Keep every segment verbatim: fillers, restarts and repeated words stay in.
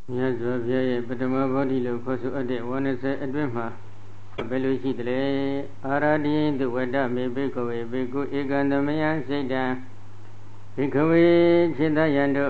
မြတ်စွာဘုရားရဲ့ပထမဗောဓိလို့ခေါ်ဆိုအပ်တဲ့ဝါနစေအတွင်းမှာဘယ်လိုရှိသလဲအာရတိယတုဝတ္တမေဘိကဝေဘေကုဧကံသမယစိတ်တံဘိကဝေခြေတယံတို့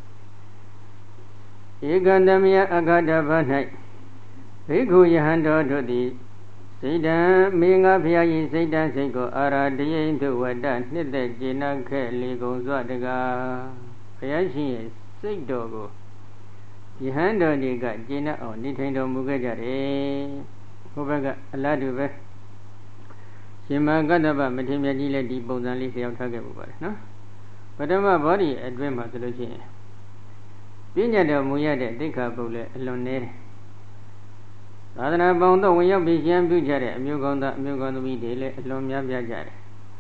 ဧကံသမယအခါတဘ၌ဘိက္ခုယဟန်တော်တို့သည်စိတ်တံမေငါဖျား၏စိတ်တံစိတ်ကိုအာရတိယတုဝတ္တနှစ်သက်ကျေနပ်ခဲ့လေကုန်စွာတကားဘုရားရှင်ရဲ့စိတ်တော်ကိုယဟန်တော်တွေကကျေနပ်အောင်နေထိုင်တော်မူခဲ့ကြတယ်။ဟိုဘက်ကအလားတူပဲရှင်မကတ္တဗမထေရမြတ်ကြီးလည်းဒီပုံစံလေးလျှောက်ထားခဲ့ပူပါတယ်နော်။ပထမဘောဓိအတွင်းမှာဆိုလို့ရှိရင်ပြည့်ညတ်တော်မူရတဲ့တိခါပုတ်လည်းအလွန်နည်းတယ်။သာသနာပေါင်းတော့ဝင်ရောက်ပြီးရှင်ပြုကြတဲ့အမျိုးကောင်းသားအမျိုးကောင်းသမီးတွေလည်းအလွန်များပြားကြတယ်။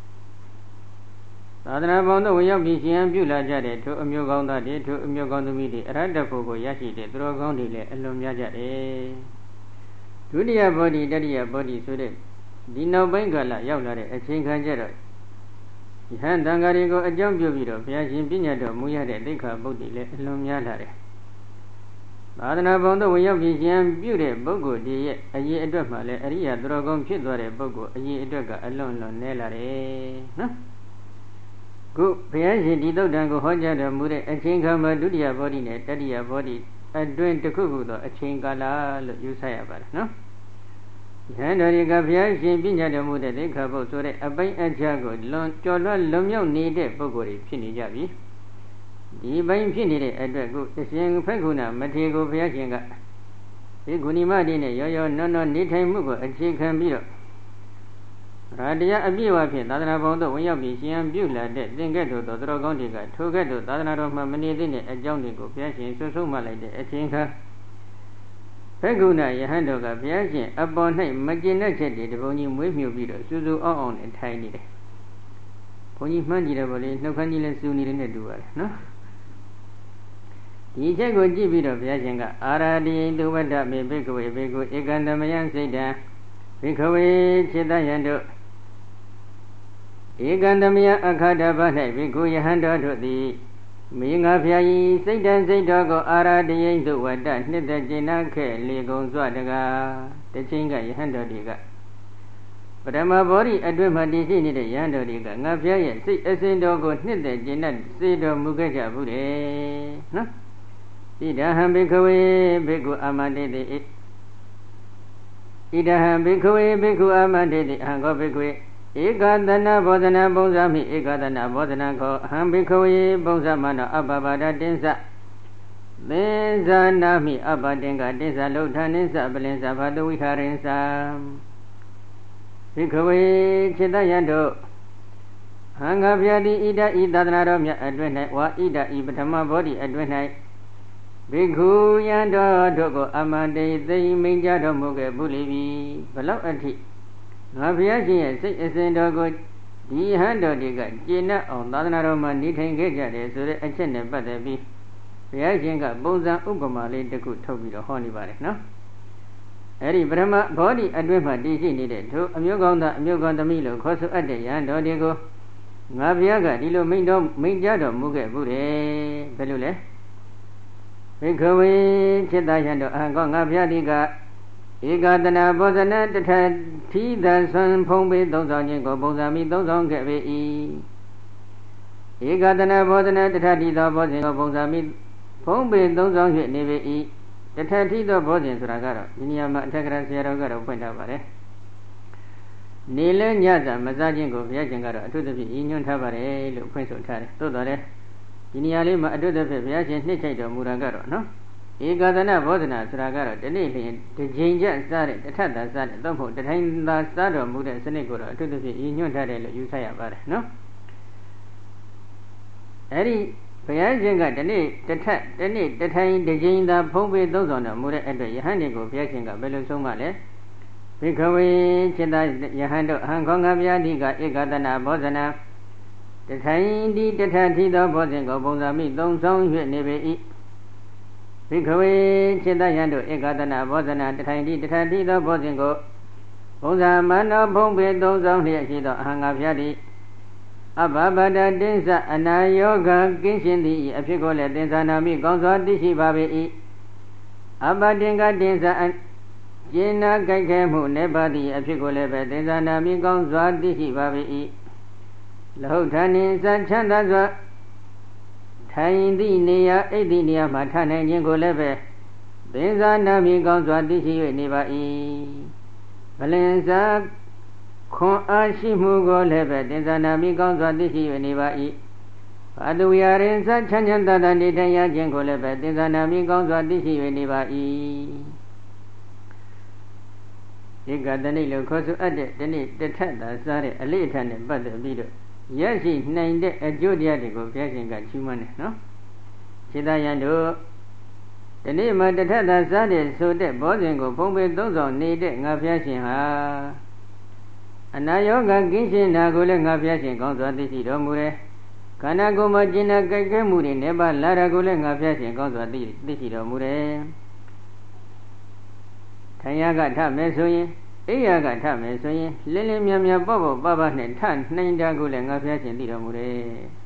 သာသနာပေါင်းတို့ဝင်ရောက်ပြီးရှင်ပြုလာကြတဲ့ထိုအမျိုးကောင်းသားတွေထိုအမျိုးကောင်းသမီးတွေအရဟတဖို့ကိုရရှိတဲ့သူတော်ကောင်းတွေလည်းအလွန်များကြတယ်ဒုတိယဘောဓိတတိယဘောဓိဆိုတဲ့ဒီနောက်ပိုင်းကာလရောက်လာတဲ့အချိန်ခါကျတော့ယဟန်တန်ဃာတွေကိုအကြောင်းပြုပြီးတော့ဘုရားရှင်ပြညတ်တော်မူရတဲ့တိခါပုဒ်တွေလည်းအလွန်များလာတယ်သာသနာပေါင်းတို့ဝင်ရောက်ပြီးရှင်ပြုတဲ့ပုဂ္ဂိုလ်တွေရဲ့အရေးအတွက်မှလည်းအရိယာသူတော်ကောင်းဖြစ်သွားတဲ့ပုဂ္ဂိုလ်အရေးအတွက်ကအလွန်လွန်နည်းလာတယ်နော်ခုဘုရားရှင်ဒီသုတ်တံကိုဟောကြားတော်မူတဲ့အချိန်ခါမှာဒုတိယဘောဓိနဲ့တတိယဘောဓိအတွင်းတစ်ခုခုသောအချိန်ကာလလို့ယူဆရပါတယ်နော်။ယဟန်တော်တွေကဘုရားရှင်ပြညတ်တော်မူတဲ့သိက္ခာပုဒ်ဆိုတဲ့အပိုင်းအချကိုလွန်ကျော်လွှတ်လွန်မြောက်နေတဲ့ပုဂ္ဂိုလ်တွေဖြစ်နေကြပြီ။ဒီပိုင်းဖြစ်နေတဲ့အတွက်ကိုအရှင်ဖက်ခုနမထေရကိုဘုရားရှင်ကဒီဂုဏီမတိနဲ့ရောရောနောနောနေထိုင်မှုကိုအခြေခံပြီးတော့ရာတရားအပြည့်အဝဖြင့်သာသနာပေါင်းတို့ဝင်ရောက်ပြီးရှင်ပြုလာတဲ့သင်္ကဲ့သို့သောသူတော်ကောင်းတွေကထိုကဲ့သို့သာသနာတော်မှမနေသင့်တဲ့အကြောင်းတွေကိုဘုရားရှင်ဆွဆုံးမှလိုက်တဲ့အချိန်ခါဖက်ကုဏယဟန်တော်ကဘုရားရှင်အပေါ်၌မကျင်တဲ့ချက်တွေတပုံကြီးမွေးမြူပြီးတော့စူးစူးအောင်အောင်နဲ့ထိုင်နေတယ်။ဘုန်းကြီးမှန်းကြည့်တယ်ဗောလေနှုတ်ခမ်းကြီးလည်းစူးနေတဲ့နဲ့တူပါတယ်နော်။ဒီချက်ကိုကြည့်ပြီးတော့ဘုရားရှင်ကအာရတိတုဝတ္တမေဘိကဝေဘေကုဧကံတမယံစိတ်တံဘိကဝေခြေတယံတို့ဧကံတမယအခါတဘ၌ဘိက္ခုယဟန်တော်တို့သည်မိငါဖျားဤစိတ်တံစိတ်တော်ကိုအာရတယိတုဝတ္တနှစ်သက်ကျေနပ်ခဲ့လေကုန်စွာတကားတချင်းကယဟန်တော်တွေကပထမဘောဓိအတွင်းမှာတည်ရှိနေတဲ့ယဟန်တော်တွေကငါဖျားရဲ့စိတ်အစဉ်တော်ကိုနှစ်သက်ကျေနပ်စေတော်မူခဲ့ကြဘူးတယ်နော်ဣဒဟံဘိက္ခဝေဘိက္ခုအာမတေတိဣဒဟံဘိက္ခဝေဘိက္ခုအာမတေတိအဟံကောဘိက္ခဝေဧကသနာဘောဓနာပုံစံမိဧကသနာဘောဓနာခောအဟံဘိက္ခဝေပုံစံမနောအပ္ပပါဒတင်းစသင်္ဇာနာမိအပ္ပတင်္ဂတင်းစလုထာနိစ္စပလင်္စဘာတဝိဟာရင်္စဘိက္ခဝေခြေတယံတို့ဟံဃာဗျာတိဣဒဤသာသနာတော်မြတ်အတွင်း၌ဝါဣဒဤပထမဘောဓိအတွင်း၌ဘိက္ခုယံတော်တို့ကိုအမန္တေသိမိန်ကြတော်မူခဲ့ဘူးလိပြီဘလောက်အထိငါဘုရားရှင်ရဲ့စိတ်အစဉ်တော်ကိုဒီဟန်တော်တွေကကျေနပ်အောင်သာသနာတော်မှာနေထိုင်ခဲ့ကြတယ်ဆိုတဲ့အချက်နဲ့ပတ်သက်ပြီးဘုရားရှင်ကပုံစံဥပမာလေးတစ်ခုထုတ်ပြီးတော့ဟောနေပါတယ်နော်အဲ့ဒီပထမဘောဓိအတွင်းမှာတည်ရှိနေတဲ့ထိုအမျိုးကောင်းသားအမျိုးကောင်းသမီးလို့ခေါ်ဆိုအပ်တဲ့ယဟန်တော်တွေကိုငါဘုရားကဒီလိုမိန်တော်မိန်ကြတော်မူခဲ့ဘူးတယ်ဘယ်လိုလဲဘိက္ခဝေจิตယံတော်အဟံကောငါဘုရားဒီကဧကတနာဘောဇနတထသီသဆွန်ဖုံးပေသုံးဆောင်ခြင်းကိုပုံစံမိသုံးဆောင်ခဲ့ပေ၏ဧကတနာဘောဇနတထသီသောဘောဇင်ကိုပုံစံမိဖုံးပေသုံးဆောင်၍နေပေ၏တထသီသောဘောဇင်ဆိုတာကတော့ဒီနေရာမှာအထက်ကရာဆရာတော်ကတော့ဖွင့်ထားပါတယ်နေလဲညစာမစားခြင်းကိုဘုရားရှင်ကတော့အထုသဖြင့်ညွှန်ထားပါတယ်လို့ဖွင့်ဆိုထားတယ်သို့တော်လည်းဒီနေရာလေးမှာအထုသဖြင့်ဘုရားရှင်နှစ်ချိုက်တော်မူတာကတော့နော်ဧကသနာဘောဓနာဆိုတာကတော့ဒီနေ့လျင်တစ်ချိန်ကျစားတဲ့တထပ်သာစားတဲ့သုံးဖို့တထိုင်သာစားတော်မူတဲ့စနစ်ကိုတော့အထူးသဖြင့်ရည်ညွှန်းထားတယ်လို့ယူဆရပါတယ်နော်အဲ့ဒီဘုရားရှင်ကဒီနေ့တထပ်ဒီနေ့တထိုင်တစ်ချိန်သာဖုံးပေးသုံးဆောင်တော်မူတဲ့အတွက်ယဟန်တွေကိုဘုရားရှင်ကဘယ်လိုဆုံးမလဲဘိက္ခဝေจิตယဟန်တို့အဟံခောငါဗျာတိကဧကသနာဘောဓနာတထိုင်ဒီတထပ်ထီသောဘောဇင်ကိုပုံစံမိသုံးဆောင်၍နေပေ၏ဘိက္ခဝေจิตယံတို့ဧကသနာဘောဇနာတထိုင်တိတထတိသောဘောဇင်ကိုပုံစံမနောဖုံးပေသုံးဆောင်လျက်ရှိသောအဟံငါဖျားတိအဘဘဒတင်းစအနာယောဂကင်းရှင်သည်အဖြစ်ကိုလည်းသင်္ဇာနာမိကောင်းစွာသိရှိပါပေ၏အပတင်ကတင်စာကျင်းနာကြိုက်ခဲမှုနေပါသည့်အဖြစ်ကိုလည်းပဲသင်္ဇာနာမိကောင်းစွာသိရှိပါ၏လဟုတ်ထာနှင့်စချမ်းသာစွာထိုင်သည့်နေရာအိတ်သည့်နေရာမှာထားနိုင်ခြင်းကိုလည်းပဲသင်္ဇာနာမိကောင်းစွာသိရှိ၍နေပါ၏ဗလင်စာခွန်အားရှိမှုကိုလည်းပဲသင်္ဇာနာမိကောင်းစွာသိရှိ၍နေပါ၏ဘာသူရာရင်စချမ်းချမ်းသာသာနေထိုင်ရခြင်းကိုလည်းပဲသင်္ဇာနာမိကောင်းစွာသိရှိ၍နေပါ၏ဒီကတနေ့လို့ခေါ်ဆိုအပ်တဲ့ဒီနေ့တထက်သာစားတဲ့အလေးအထက်နဲ့ပတ်သက်ပြီးတော့ရရှိနိုင်တဲ့အကျိုးတရားတွေကိုဘုရားရှင်ကချီးမွမ်းတယ်နော်ခြေသားရန်တို့ဒီနေ့မှတထက်သာစားတဲ့ဆိုတဲ့ဘောဇင်ကိုဖုံးပေသုံးဆောင်နေတဲ့ငါဘုရားရှင်ဟာအနာယောဂကင်းရှင်းတာကိုလည်းငါဘုရားရှင်ကောင်းစွာသိရှိတော်မူတယ်ခန္ဓာကိုယ်မှာကျင်နာကြိုက်ခဲမှုတွေနဲ့ပါလာတာကိုလည်းငါဘုရားရှင်ကောင်းစွာသိသိရှိတော်မူတယ်ထိုင်ရကထမယ်ဆိုရင်အိယာကထမယ်ဆိုရင်လင်းလင်းမြမြပေါ့ပေါ့ပပနဲ့ထနှိမ်တာကိုလည်းငါဘုရားရှင်သိတော်မူတယ်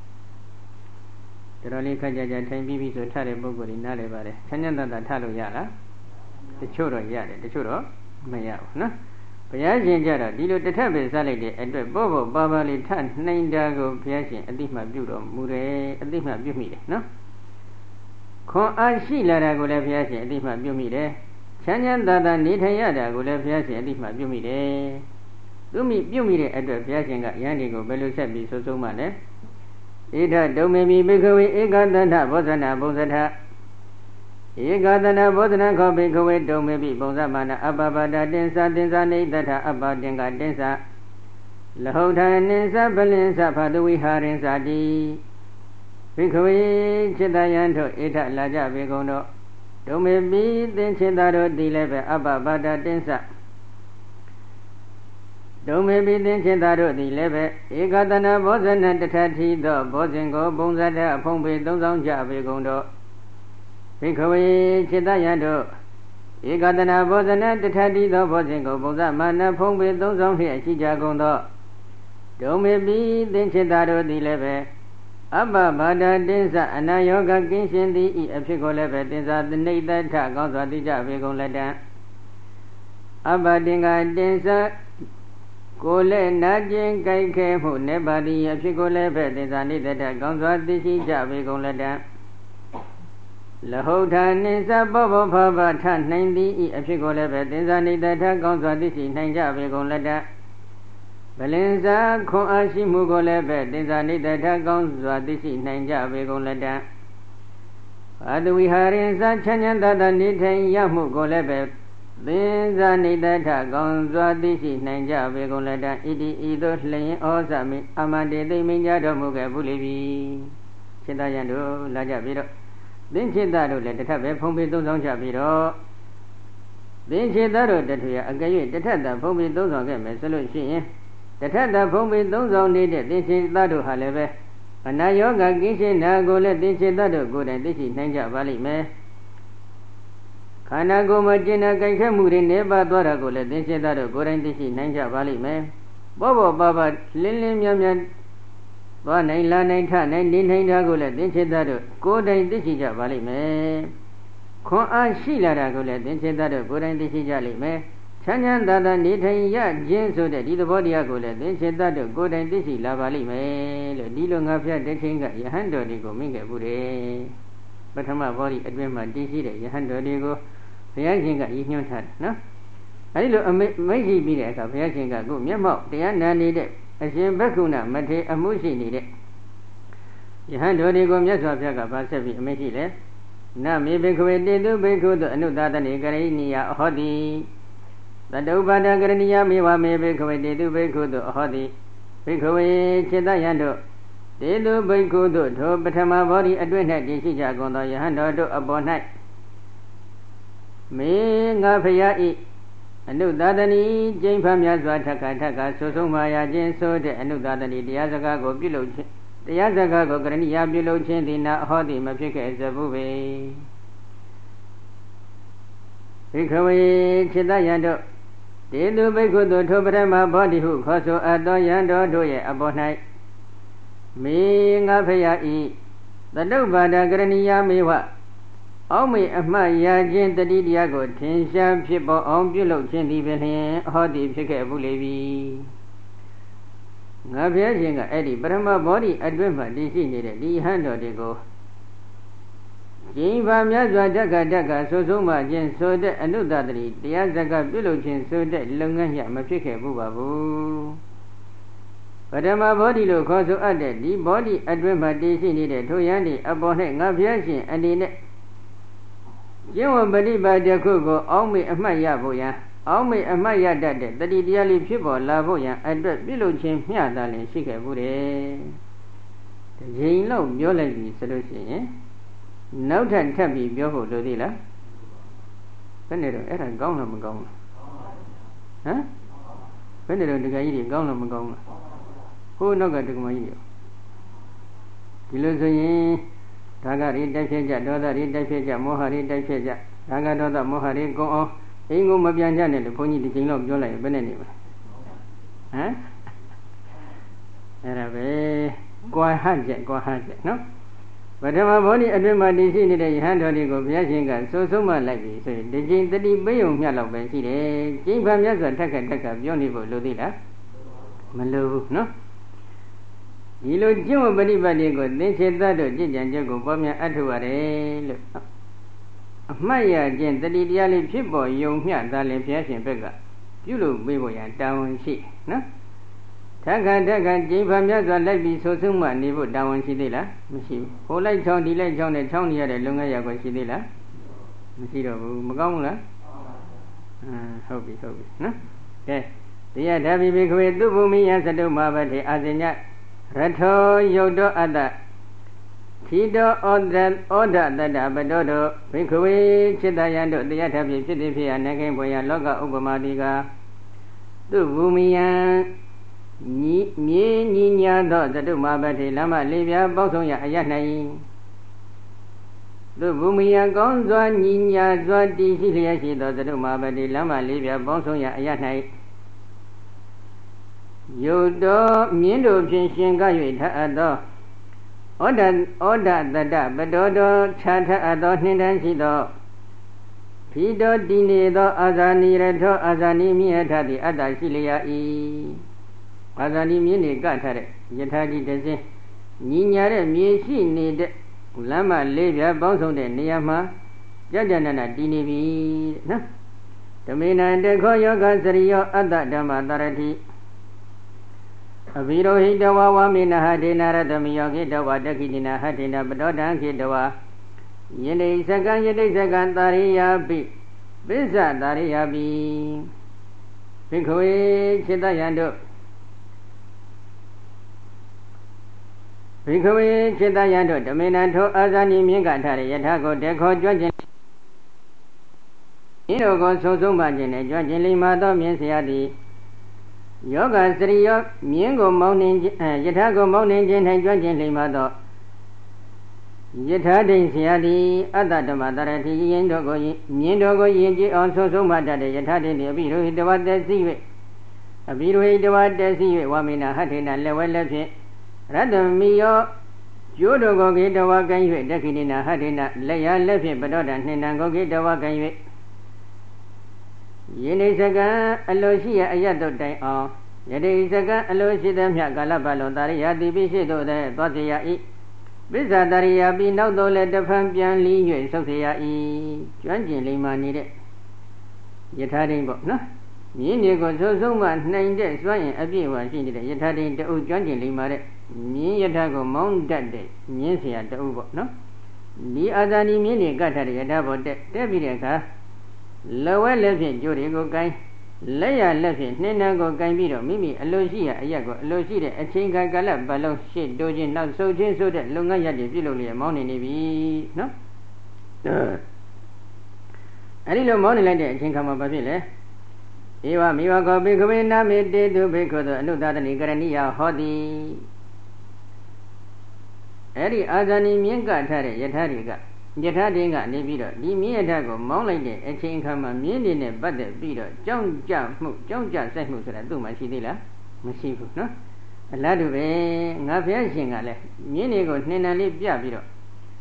တော်တော်လေးခက်ကြကြထိုင်ပြီးပြီဆိုထတဲ့ပုဂ္ဂိုလ်တွေနားလည်ပါတယ်ချမ်းချမ်းသာသာထလို့ရလားတချို့တော့ရတယ်တချို့တော့မရဘူးနော်ဘုရားရှင်ကြတော့ဒီလိုတစ်ထပ်ပဲစားလိုက်တဲ့အတွက်ပေါ့ပေါ့ပါပါလေးထနှိမ်တာကိုဘုရားရှင်အတိမှပြုတော်မူတယ်အတိမှပြုမိတယ်နော်ခွန်အားရှိလာတာကိုလည်းဘုရားရှင်အတိမှပြုမိတယ်ချမ်းချမ်းသာသာနေထိုင်ရတာကိုလည်းဘုရားရှင်အတိမှပြုမိတယ်သူမိပြုမိတဲ့အတွက်ဘုရားရှင်ကယန္တိကိုဘယ်လိုဆက်ပြီးဆိုဆုံးမှလဲဧထဒုံမေမိဘိခဝေဧကတဏဘောဇနာဘုံဇထဧကတဏဘောဇနာခောဘိခဝေဒုံမေမိဘုံဇမာနအပပဒတင်္စာတင်္စာနေတထအပတင်္ဂတင်္စာလဟုတ်ထနိသဗလင်္စဖတဝိဟာရင်စာတိဘိခဝေจิตယံတို့ဧထလာကြဘေကုံတို့ဒုံမေမိသင်္ချင်သာတို့ဒီလည်းပဲအပပဒတင်္စာဒုံမေပိသင်္ချင်သာတို့သည်လည်းပဲဧကတနာဘောဇနတထထီသောဘောဇင်ကိုဘုံဇတအဖုံပေသုံးဆောင်ကြပေကုန်တော့ဘိခဝေจิตယံတို့ဧကတနာဘောဇနတထထီသောဘောဇင်ကိုဘုံဇမာနဖုံပေသုံးဆောင်လျက်ရှိကြကုန်သောဒုံမေပိသင်္ချင်သာတို့သည်လည်းပဲအပ္ပဘာဒတင်္စအနာယောဂကင်းရှင်သည်ဤအဖြစ်ကိုလည်းပဲတင်္စသနိတထကောင်းစွာသိကြပေကုန်လက်တံအပ္ပတင်္ဂတင်္စကိုယ်လည်းနာကျင်ကြိုက်ခဲမှုနေပါသည်အဖြစ်ကိုလည်းပဲသင်္ဇာနိတတကောင်းစွာသိရှိကြပေကုန်လက်တံလဟုတ်ထာနိစ္စဘောဘောဖဘထနိုင်သည်ဤအဖြစ်ကိုလည်းပဲသင်္ဇာနိတတကောင်းစွာသိရှိနိုင်ကြပေကုန်လက်တံဗလင်္စာခွန်အားရှိမှုကိုလည်းပဲသင်္ဇာနိတတကောင်းစွာသိရှိနိုင်ကြပေကုန်လက်တံဘာတဝိဟာရင်စာချမ်းချမ်းသာသာနေထိုင်ရမှုကိုလည်းပဲသင်္ဇာနိတထကောင်းစွာသိရှိနိုင်ကြပေကုန်လက်တံဣတိဤသို့လျင်ဩဇမိအမန္တေသိမိန်ကြတော်မူခဲ့ဘူးလေပြီစေတယံတို့လာကြပြီးတော့သင်္ချေတတို့လည်းတထပ်ပဲဖုံးပြီးသုံးဆောင်ကြပြီးတော့သင်္ချေတတို့တထွေအက၍တထပ်သာဖုံးပြီးသုံးဆောင်ခဲ့မယ်ဆိုလို့ရှိရင်တထပ်သာဖုံးပြီးသုံးဆောင်နေတဲ့သင်္ချေတတို့ဟာလည်းပဲအနာယောဂကင်းရှင်းတာကိုလည်းသင်္ချေတတို့ကိုယ်တိုင်သိရှိနိုင်ကြပါလိမ့်မယ်ခန္ဓာကိုယ်မှာကျင်နာကြိုက်ခဲမှုတွေနေပါသွားတာကိုလည်းသင်္ချေတတို့ကိုယ်တိုင်သိရှိနိုင်ကြပါလိမ့်မယ်ဘောဘောပါပါလင်းလင်းမြတ်မြတ်သွားနိုင်လာနိုင်ထနိုင်နေနိုင်တာကိုလည်းသင်္ချေတတို့ကိုယ်တိုင်သိရှိကြပါလိမ့်မယ်ခွန်အားရှိလာတာကိုလည်းသင်္ချေတတို့ကိုယ်တိုင်သိရှိကြလိမ့်မယ်ချမ်းချမ်းသာသာနေထိုင်ရခြင်းဆိုတဲ့ဒီသဘောတရားကိုလည်းသင်္ချေတတို့ကိုယ်တိုင်သိရှိလာပါလိမ့်မယ်လို့ဒီလိုငါဖျက်တဲ့ချင်းကယဟန်တော်တွေကိုမိခဲ့ဘူးတယ်ပထမဘောဓိအတွင်းမှာတည်ရှိတဲ့ယဟန်တော်တွေကိုဘုရားရှင်ကရည်ညွှန်းထားတယ်နော်အဲဒီလိုအမိတ်မိတ်ရှိပြီးတဲ့အခါဘုရားရှင်ကကိုမျက်မှောက်တရားနာနေတဲ့အရှင်ဘက္ခုဏမထေရအမှုရှိနေတဲ့ယဟန်တော်တွေကိုမြတ်စွာဘုရားကဗာဆက်ပြီးအမိတ်ရှိလေနမေဘိခဝေတေတုဘိက္ခုတုအနုတတနေကရိဏီယအဟောတိသတ္တုပါဒကရဏီယမေဝမေဘိခဝေတေတုဘိက္ခုတုအဟောတိဘိခဝေจิตယံတို့တေတုဘိက္ခုတုထိုပထမဘောဓိအတွင်း၌တည်ရှိကြကုန်သောယဟန်တော်တို့အပေါ်၌မေငါဖရာဤအနုသာတနီကျိန်ဖမ်းများစွာထက်ခါထက်ခါဆိုဆုံးမာရခြင်းဆိုတဲ့အနုသာတနီတရားစကားကိုပြုလုပ်ခြင်းတရားစကားကိုကရဏီယပြုလုပ်ခြင်းသည်နာအဟောတိမဖြစ်ခဲ့စဘူးပေဘိခဝေจิตယံတို့တေတုဘိက္ခုတုထိုပထမဘောဓိဟုခေါ်ဆိုအပ်သောယံတော်တို့ရဲ့အပေါ်၌မေငါဖရာဤသတုပါဒကရဏီယမေဝအောက်မေအမှတ်ရခြင်းတတိတရားကိုထင်ရှားဖြစ်ပေါ်အောင်ပြုလုပ်ခြင်းသည်ပင်လျှင်ဟောသည်ဖြစ်ခဲ့ဘူးလေပြီငါဘုရားရှင်ကအဲ့ဒီပရမဘောဓိအတွင်းမှာတည်ရှိနေတဲ့ဒီဟန်တော်တွေကိုကျင်းပါမြတ်စွာတက္ကတက္ကဆိုဆုံးမှခြင်းဆိုတဲ့အနုတ္တတိတရားစကားပြုလုပ်ခြင်းဆိုတဲ့လုပ်ငန်းရမဖြစ်ခဲ့ဘူးပါဘူးပရမဘောဓိလို့ခေါ်ဆိုအပ်တဲ့ဒီဘောဓိအတွင်းမှာတည်ရှိနေတဲ့ထိုယန္တိအပေါ်၌ငါဘုရားရှင်အနေနဲ့ကျင့်ဝတ်ပฏิပါဒတစ်ခုကိုအောင်းမေအမှတ်ရဖို့ရန်အောင်းမေအမှတ်ရတတ်တဲ့တတိတရားလေးဖြစ်ပေါ်လာဖို့ရန်အတွက်ပြုလုပ်ခြင်းမျှတာလည်းရှိခဲ့ဘူးတယ်။ဒီချိန်လောက်ပြောလိုက်ပြီဆိုလို့ရှိရင်နောက်ထပ်ထပ်ပြီးပြောဖို့လိုသေးလား။ဘယ်နဲ့တော့အဲ့ဒါကောင်းလားမကောင်းလား။ဟမ်ဘယ်နဲ့တော့ဒကာကြီးတွေကောင်းလားမကောင်းလား။ဟိုနောက်ကဒကာမကြီးတွေဒီလိုဆိုရင်ဒါကရိတိုက်ဖြစ်ကြဒေါသရိတိုက်ဖြစ်ကြမောဟရိတိုက်ဖြစ်ကြဒါကဒေါသမောဟရိကုံအောင်အင်းကိုမပြန်ကြနဲ့လို့ဘုန်းကြီးဒီချိန်လောက်ပြောလိုက်ရင်ဘယ်နဲ့နေမလဲဟမ်အဲ့ဒါပဲကွာဟချက်ကွာဟချက်နော်ပထမဘောဓိအတွင်းမှာတည်ရှိနေတဲ့ယဟန်တော်တွေကိုဘုရားရှင်ကစိုးဆုံးမလိုက်ပြီဆိုရင်ဒီချိန်တတိပိယုံမြတ်လောက်ပဲရှိတယ်ကျင့်ဖန်မြတ်စွာထက်ခက်ထက်ကပြောနေဖို့လိုသေးလားမလိုဘူးနော်ဒီလိုကျင့်ဝတ်ပฏิပတ်တွေကိုသင်္ချေသတ်တို့ကြည်ကြံချက်ကိုပေါ်များအထောက်ရတယ်လို့အမှတ်ရခြင်းတတိတရားလေးဖြစ်ပေါ်ယုံမျှသားလည်းဘုရားရှင်ဘက်ကပြုလို့ပေးဖို့ရတာဝန်ရှိနော်ထက်ခါထက်ခါကျင့်ဖန်မြတ်စွာလိုက်ပြီးဆိုဆုံးမှနေဖို့တာဝန်ရှိသေးလားမရှိဘူးဟိုလိုက်ချောင်းဒီလိုက်ချောင်းနဲ့ချောင်းနေရတဲ့လုံငယ်ရောက်ကိုရှိသေးလားမရှိတော့ဘူးမကောင်းဘူးလားအင်းဟုတ်ပြီဟုတ်ပြီနော်ကဲတရားဓာပိဘိခဝေသူဘုမိယသတုမဘတေအာဇညရထောယုတ်တောအတ္တသီတောဩဒံဩဒတတပတောတောဘိခဝေจิตတယံတို့တရားထပ်ဖြစ်ဖြစ်သည်ဖြစ်ရနေခင်ဘွေရလောကဥပမာတိကသူဘူမိယံညီမြေညီညာသောသတုမဘတေလမလေးပြပေါက်ဆုံးရအရ၌သူဘူမိယံကောင်းစွာညီညာစွာတည်ရှိလျက်ရှိသောသတုမဘတေလမလေးပြပေါက်ဆုံးရအရ၌ယုတ်တော်မြင်းတို့ဖြင့်ရှင်က၍ထအပ်သောဩဒဩဒတတပတောတော်ခြားထအပ်သောနှင်းတန်းရှိသောဖီတော်တည်နေသောအာဇာနိရထောအာဇာနိမြင့်ထသည်အတ္တရှိလျာ၏အာဇာနိမြင့်နေကထတဲ့ယထာတိတစဉ်ညီညာတဲ့မြေရှိနေတဲ့လမ်းမလေးပြပေါင်းဆုံးတဲ့နေရာမှာကြကြနနတည်နေပြီနော်ဓမေနတခောယောဂစရိယောအတ္တဓမ္မတရတိအဘိရောဟိတဝဝမေနဟဒေနရတမိယောကိတဝတခိတိနာဟတေနပတောတံခိတဝယိနေစကံယတိစကံတာရိယာပိပိစ္ဆတာရိယာပိဘိခဝေจิตတယံတို့ဘိခဝေจิตတယံတို့ဓမေနထောအာဇာနိမြင့်ကထရယထာကိုတေခောကြွခြင်းဤတို့ကိုဆုံးဆုံးပါခြင်းနဲ့ကြွခြင်းလိမ္မာသောမြင့်เสียသည်ယောဂစရိယောမြင်းကိုမောင်းနှင်ယထာကိုမောင်းနှင်ခြင်း၌ကျွမ်းကျင်လိမ္မာသောယထာဒိန်ဆရာသည်အတ္တဓမ္မတရတိယင်းတို့ကိုမြင်းတို့ကိုယဉ်ကျေးအောင်ဆုံးဆုံးမှတတ်တဲ့ယထာဒိန်သည်အဘိရောဟိတဝတ္တစီ၍အဘိရောဟိတဝတ္တစီ၍ဝါမေနဟထေနလက်ဝဲလက်ဖြင့်ရတ္တမီယောကျိုးတို့ကိုကေတဝကံ၍တခိနိနာဟထေနလက်ရလက်ဖြင့်ပတောတနှင်တံကိုကေတဝကံ၍ယနေ့စကံအလိုရှိရအရတ်တို့တိုင်အောင်ယတိစကံအလိုရှိသည်မြကာလပတ်လုံးတာရိယာတိပိရှိတို့တဲ့သွားစေရ၏ပိစ္ဆာတာရိယာပြီးနောက်တော့လည်းတဖန်ပြန်လီး၍ဆုတ်စေရ၏ကျွမ်းကျင်လိမ္မာနေတဲ့ယထာဒိန်ပေါ့နော်မြင်းတွေကိုသုံးဆုံးမှနှိမ်တဲ့စွမ်းရင်အပြည့်အဝရှိနေတဲ့ယထာဒိန်တအုပ်ကျွမ်းကျင်လိမ္မာတဲ့မြင်းယထာကိုမောင်းတတ်တဲ့မြင်းเสียတအုပ်ပေါ့နော်ဒီအာဇာနိမြင်းတွေကတ်ထတဲ့ယထာဘောတက်တက်ပြီးတဲ့အခါလက်ဝဲလက်ဖြင့်ကြိုးတွေကိုကိုင်းလက်ရလက်ဖြင့်နှင်းနှံကိုကိုင်းပြီးတော့မိမိအလိုရှိရအရက်ကိုအလိုရှိတဲ့အချိန်ခါကာလပတ်လုံးရှေ့တိုးခြင်းနောက်ဆုတ်ခြင်းဆိုတဲ့လုပ်ငန်းရပ်တွေပြုလုပ်လျက်မောင်းနေနေပြီနော်အဲဒီလိုမောင်းနေလိုက်တဲ့အချိန်ခါမှာဘာဖြစ်လဲဧဝမိဝကောဘိကဝေနာမေတေတုဘိက္ခုသောအနုတတနိကရဏိယဟောတိအဲဒီအာဇာနိမြင့်ကထားတဲ့ယထာတွေကယထာတင်းကနေပြီးတော့ဒီမြင့်ယထာကိုမောင်းလိုက်တဲ့အချိန်အခါမှာမြင့်နေနဲ့ပတ်သက်ပြီးတော့ကြောင်းကြမှုကြောင်းကြစိုက်မှုဆိုတာသူ့မှာရှိသေးလားမရှိဘူးနော်အလားတူပဲငါဘုရားရှင်ကလည်းမြင့်နေကိုနှင်တန်လေးပြပြီးတော့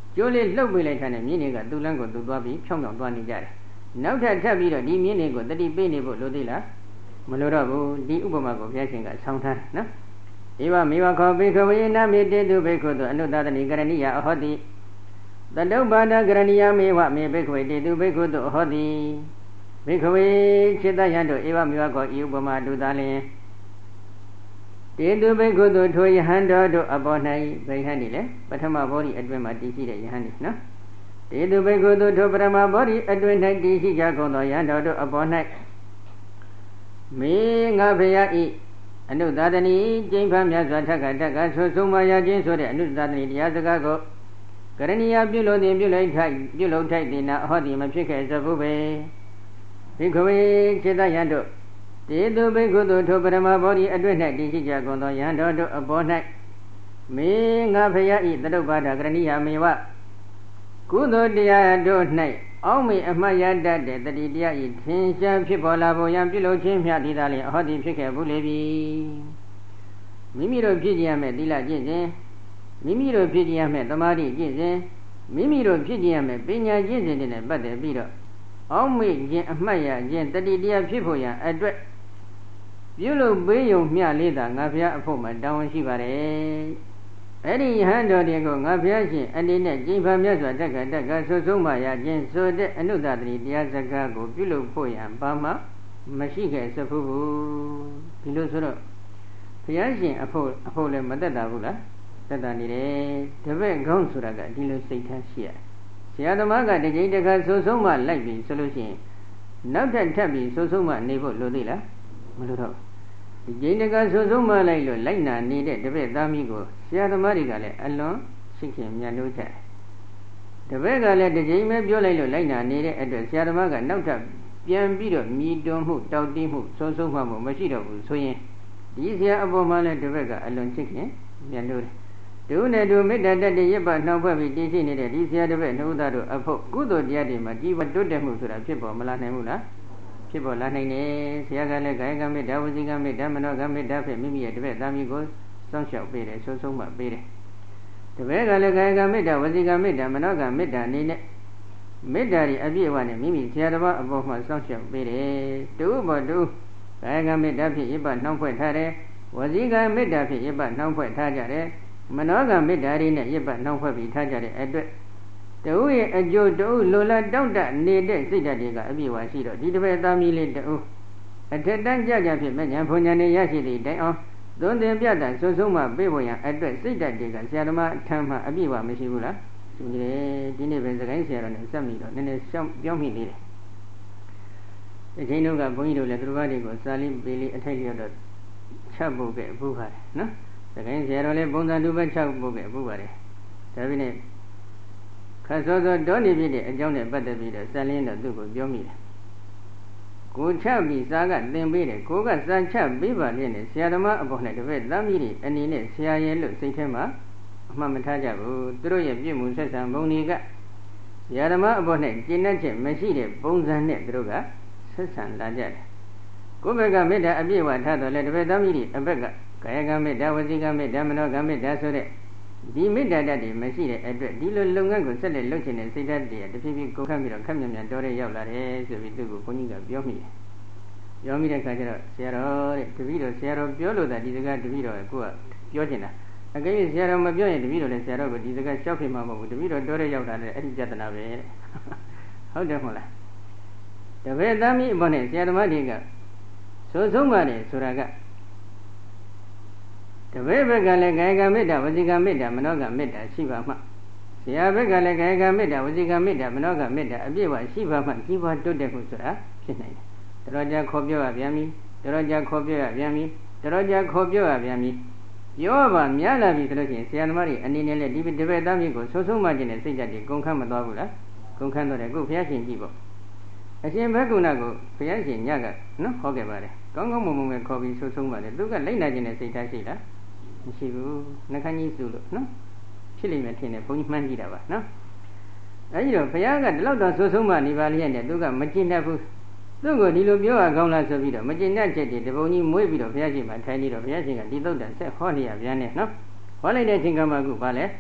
ကျိုးလေးလှုပ်ပေးလိုက်တဲ့မြင်းတွေကသူ့လမ်းကိုသူ့သွားပြီးဖြောင်းဖြောင်းသွားနေကြတယ်နောက်ထပ်ထပ်ပြီးတော့ဒီမြင်းတွေကိုတတိပေးနေဖို့လိုသေးလားမလိုတော့ဘူးဒီဥပမာကိုဘုရားရှင်ကဆောင်းထားတယ်နော်ဧဝမေဝခောဘိက္ခဝေနမေတေတုဘိက္ခုသောအနုတ္တတိကရဏိယအဟောတိတတုပ္ပါဒကရဏိယမေဝမေဘိက္ခဝေတေတုဘိက္ခုသောအဟောတိဘိက္ခဝေจิตယံတို့ဧဝမေဝခောဤဥပမာတူသာလျင်တေတုဘိက္ခုသောထိုယဟန်တော်တို့အပေါ်၌ဘိဟန်ဒီလေပထမဘောဓိအတွင်းမှာတည်ရှိတဲ့ယဟန်ဒီနော်တေတုဘိက္ခုသောထိုပရမဘောဓိအတွင်း၌တည်ရှိကြကုန်သောယဟန်တော်တို့အပေါ်၌မေငါဖရာဤအနုသာဒနီကျိန်ဖန်မြတ်စွာထက်ကထက်ကဆိုဆုံးမရခြင်းဆိုတဲ့အနုသာဒနီတရားစကားကိုကရဏီယပြုလို့တင်ပြုလိုက်ထိုက်ပြုလို့ထိုက်တင်နာအဟောတိမဖြစ်ခဲ့သဘူးပဲဘိက္ခဝေจิตယံတို့တေတုဘိက္ခုတို့ထိုပရမဘောဓိအတွင်း၌တည်ရှိကြကုန်သောယံတော်တို့အပေါ်၌မေငါဖရာဤတတုပ္ပါဒကရဏီယမေဝကုသိုလ်တရားတို့၌အောင်းမေအမှတ်ရတတ်တဲ့တတိတရားဤထင်ရှားဖြစ်ပေါ်လာဖို့ရန်ပြုလုပ်ခြင်းမြတ်ဒီသားလျင်အဟောတိဖြစ်ခဲ့ဘူးလေပြီမိမိတို့ဖြစ်ကြရမယ်သီလကျင့်စဉ်မိမိတို့ဖြစ်ကြရမယ်သမာဓိကျင့်စဉ်မိမိတို့ဖြစ်ကြရမယ်ပညာကျင့်စဉ်တွေနဲ့ပတ်သက်ပြီးတော့အောင်းမေခြင်းအမှတ်ရခြင်းတတိတရားဖြစ်ဖို့ရန်အတွက်ပြုလုပ်ပေးယုံမျှလေးသာငါဘုရားအဖို့မှာတောင်းဝန်ရှိပါတယ်အဲ့ဒီယဟန်တော်တွေကိုငါဘုရားရှင်အနေနဲ့ကျင့်ဖန်မြတ်စွာတက္ကတက္ကဆိုဆုံးမှရခြင်းဆိုတဲ့အနုတ္တတိတရားစကားကိုပြုလုပ်ဖို့ရန်ဘာမှမရှိခဲ့စဖူးဘူးဒီလိုဆိုတော့ဘုရားရှင်အဖို့အဖို့လည်းမသက်တာဘူးလားသက်တာနေတယ်တပည့်ကောင်းဆိုတာကဒီလိုစိတ်ထားရှိရဆရာသမားကတစ်ကြိမ်တစ်ခါဆိုဆုံးမှလိုက်ပြီဆိုလို့ရှိရင်နောက်ထပ်ထပ်ပြီးဆိုဆုံးမှနေဖို့လိုသေးလားမလိုတော့ဒီကျိန်တကဆိုဆုံးမလိုက်လို့လိုက်နာနေတဲ့တပည့်သားမိကိုဆရာသမားတွေကလည်းအလွန်ရှိခင်မြတ်လို့ကြတယ်တပည့်ကလည်းဒီကျိန်ပဲပြောလိုက်လို့လိုက်နာနေတဲ့အတွက်ဆရာသမားကနောက်ထပ်ပြန်ပြီးတော့မြည်တွန်းမှုတောက်တင်းမှုဆုံးဆုံးမှမှုမရှိတော့ဘူးဆိုရင်ဒီဆရာအပေါ်မှာလည်းတပည့်ကအလွန်ရှိခင်မြတ်လို့ဒုနဲ့ဒုမေတ္တာတတ္တိရပနှောက်ဖွဲ့ပြီးတည်ရှိနေတဲ့ဒီဆရာတပည့်နှုတ်သားတို့အဖို့ကုသိုလ်တရားတွေမှာကြီးပွားတိုးတက်မှုဆိုတာဖြစ်ပေါ်မလာနိုင်ဘူးလားဖြစ်ပေါ်လာနိုင်တယ်ဆရာကလည်းကာယကမေတ္တာဝစီကမေတ္တာမနောကမေတ္တာဖြင့်မိမိရဲ့တပည့်သားမျိုးကိုစောင့်ရှောက်ပေးတယ်ဆုံးဆုံးမှပေးတယ်တပည့်ကလည်းကာယကမေတ္တာဝစီကမေတ္တာမနောကမေတ္တာအနေနဲ့မေတ္တာတွေအပြည့်အဝနဲ့မိမိဆရာတစ်ပါးအပေါ်မှာစောင့်ရှောက်ပေးတယ်တူဘောတူကာယကမေတ္တာဖြင့်ရပနှောင်းဖွဲ့ထားတယ်ဝစီကမေတ္တာဖြင့်ရပနှောင်းဖွဲ့ထားကြတယ်မနောကမေတ္တာတွေနဲ့ရပနှောင်းဖွဲ့ပြီးထားကြတဲ့အတွက်တူရဲ့အကျိုးတူလိုလားတောက်တနေတဲ့စိတ်ဓာတ်တွေကအပြည့်အဝရှိတော့ဒီတပည့်သားမီးလေးတူအထက်တန်းကြကြဖြစ်မဲ့ညာဘုံညာနေရရှိသည့်တိုင်အောင်သွန်သင်ပြတာဆွဆုံးမှပြေဖို့ရန်အတွက်စိတ်ဓာတ်တွေကဆရာသမားအထမ်းမှအပြည့်အဝမရှိဘူးလားဒီလေဒီနေ့ပဲစကိုင်းဆရာတော်နဲ့စက်မိတော့နည်းနည်းရှောင်းပြောင်းမိသေးတယ်ဒီချိန်တုန်းကဘုန်းကြီးတို့လည်းသူတို့ဘာတွေကိုစာလေးပေးလေးအထိုက်လျော့တော့ချက်ဖို့ခဲ့ဘူးပါတယ်နော်စကိုင်းဆရာတော်လည်းပုံစံတူပဲချက်ဖို့ခဲ့ဘူးပါတယ်ဒါပေမဲ့ခါစောစောတောနေပြည့်တဲ့အကြောင်းနဲ့ပတ်သက်ပြီးတော့စံလင်းတော့သူ့ကိုပြောမိတယ်ကိုချပြီးစာကသင်ပေးတယ်ကိုကစံချပေးပါလေနဲ့ဆရာသမားအပေါ်နဲ့တပည့်သားမီးတွေအနေနဲ့ဆရာရဲ့လို့စိတ်ထဲမှာအမှတ်မထားကြဘူးသူတို့ရဲ့ပြည့်မှုဆက်ဆံပုံတွေကဆရာသမားအပေါ်နဲ့ကျင့်တတ်ချက်မရှိတဲ့ပုံစံနဲ့သူတို့ကဆက်ဆံလာကြတယ်ကိုယ်ဘက်ကမေတ္တာအပြည့်ဝထားတော့လေတပည့်သားမီးတွေအဘက်ကကာယကမေတ္တာဝစီကမေတ္တာမနောကမေတ္တာဆိုတဲ့ဒီမေတ္တာတတ်တွေမရှိတဲ့အတွက်ဒီလိုလုပ်ငန်းကိုဆက်လက်လုပ်ချင်တဲ့စိတ်ဓာတ်တွေတဖြည်းဖြည်းကိုခန့်ပြီးတော့ခက်မြန်မြန်တော်ရဲရောက်လာတယ်ဆိုပြီးသူ့ကိုဘုန်းကြီးကပြောမိတယ်ပြောမိတဲ့အခါကျတော့ဆရာတော်တဲ့တပည့်တော်ဆရာတော်ပြောလို့သာဒီစကားတပည့်တော်ကကိုကပြောချင်တာအကယ်၍ဆရာတော်မပြောရင်တပည့်တော်လည်းဆရာတော်ကဒီစကားရှောက်ဖြစ်မှာမဟုတ်ဘူးတပည့်တော်တော်ရဲရောက်လာတယ်အဲ့ဒီပြဿနာပဲဟုတ်တယ်မဟုတ်လားတပည့်သားမီးအပေါ်နဲ့ဆရာသမားတွေကဆိုဆုံးပါတယ်ဆိုတာကတပည့်ဘက်ကလည်းကာယကမေတ္တာဝစီကမေတ္တာမနောကမေတ္တာရှိပါမှဆရာဘက်ကလည်းကာယကမေတ္တာဝစီကမေတ္တာမနောကမေတ္တာအပြည့်အဝရှိပါမှကြီးပွားတိုးတက်မှုဆိုတာဖြစ်နိုင်တယ်တော်ကြာခေါ်ပြောရပြန်ပြီတော်ကြာခေါ်ပြောရပြန်ပြီတော်ကြာခေါ်ပြောရပြန်ပြီပြောပါများလာပြီဆိုလို့ရှိရင်ဆရာသမားတွေအနေနဲ့လည်းဒီတပည့်သားမျိုးကိုဆုံးဆုံးမှခြင်းနဲ့စိတ်ဓာတ်တွေကုန်ခန့်မသွားဘူးလားကုန်ခန့်တော့တယ်ကိုဘုရားရှင်ကြည့်ပေါ့အရှင်ဘဂုဏကိုဘုရားရှင်ညကနော်ဟောခဲ့ပါတယ်ကောင်းကောင်းမွန်မွန်ပဲခေါ်ပြီးဆုံးဆုံးပါတယ်သူကလိမ့်နာခြင်းနဲ့စိတ်ဓာတ်ရှိလားမရှိဘူးနှခမ်းကြီးစုလို့နော်ဖြစ်လိမ့်မယ်ထင်တယ်ဘုန်းကြီးမှန်းကြည့်တာပါနော်အဲဒီတော့ဘုရားကဒီလောက်တော့ဆိုဆုံးမှနေပါလိမ့်နဲ့သူကမကျင့်တတ်ဘူးသူ့ကိုဒီလိုပြောရကောင်းလားဆိုပြီးတော့မကျင့်တတ်ချက်တွေတပုံကြီးမွေးပြီးတော့ဘုရားရှင်မှာထိုင်နေတော့ဘုရားရှင်ကဒီသုတ်တန်ဆက်ဟောနေရပြန်နဲ့နော်ဟောလိုက်တဲ့အချိန်ကမှအခုဗာလဲ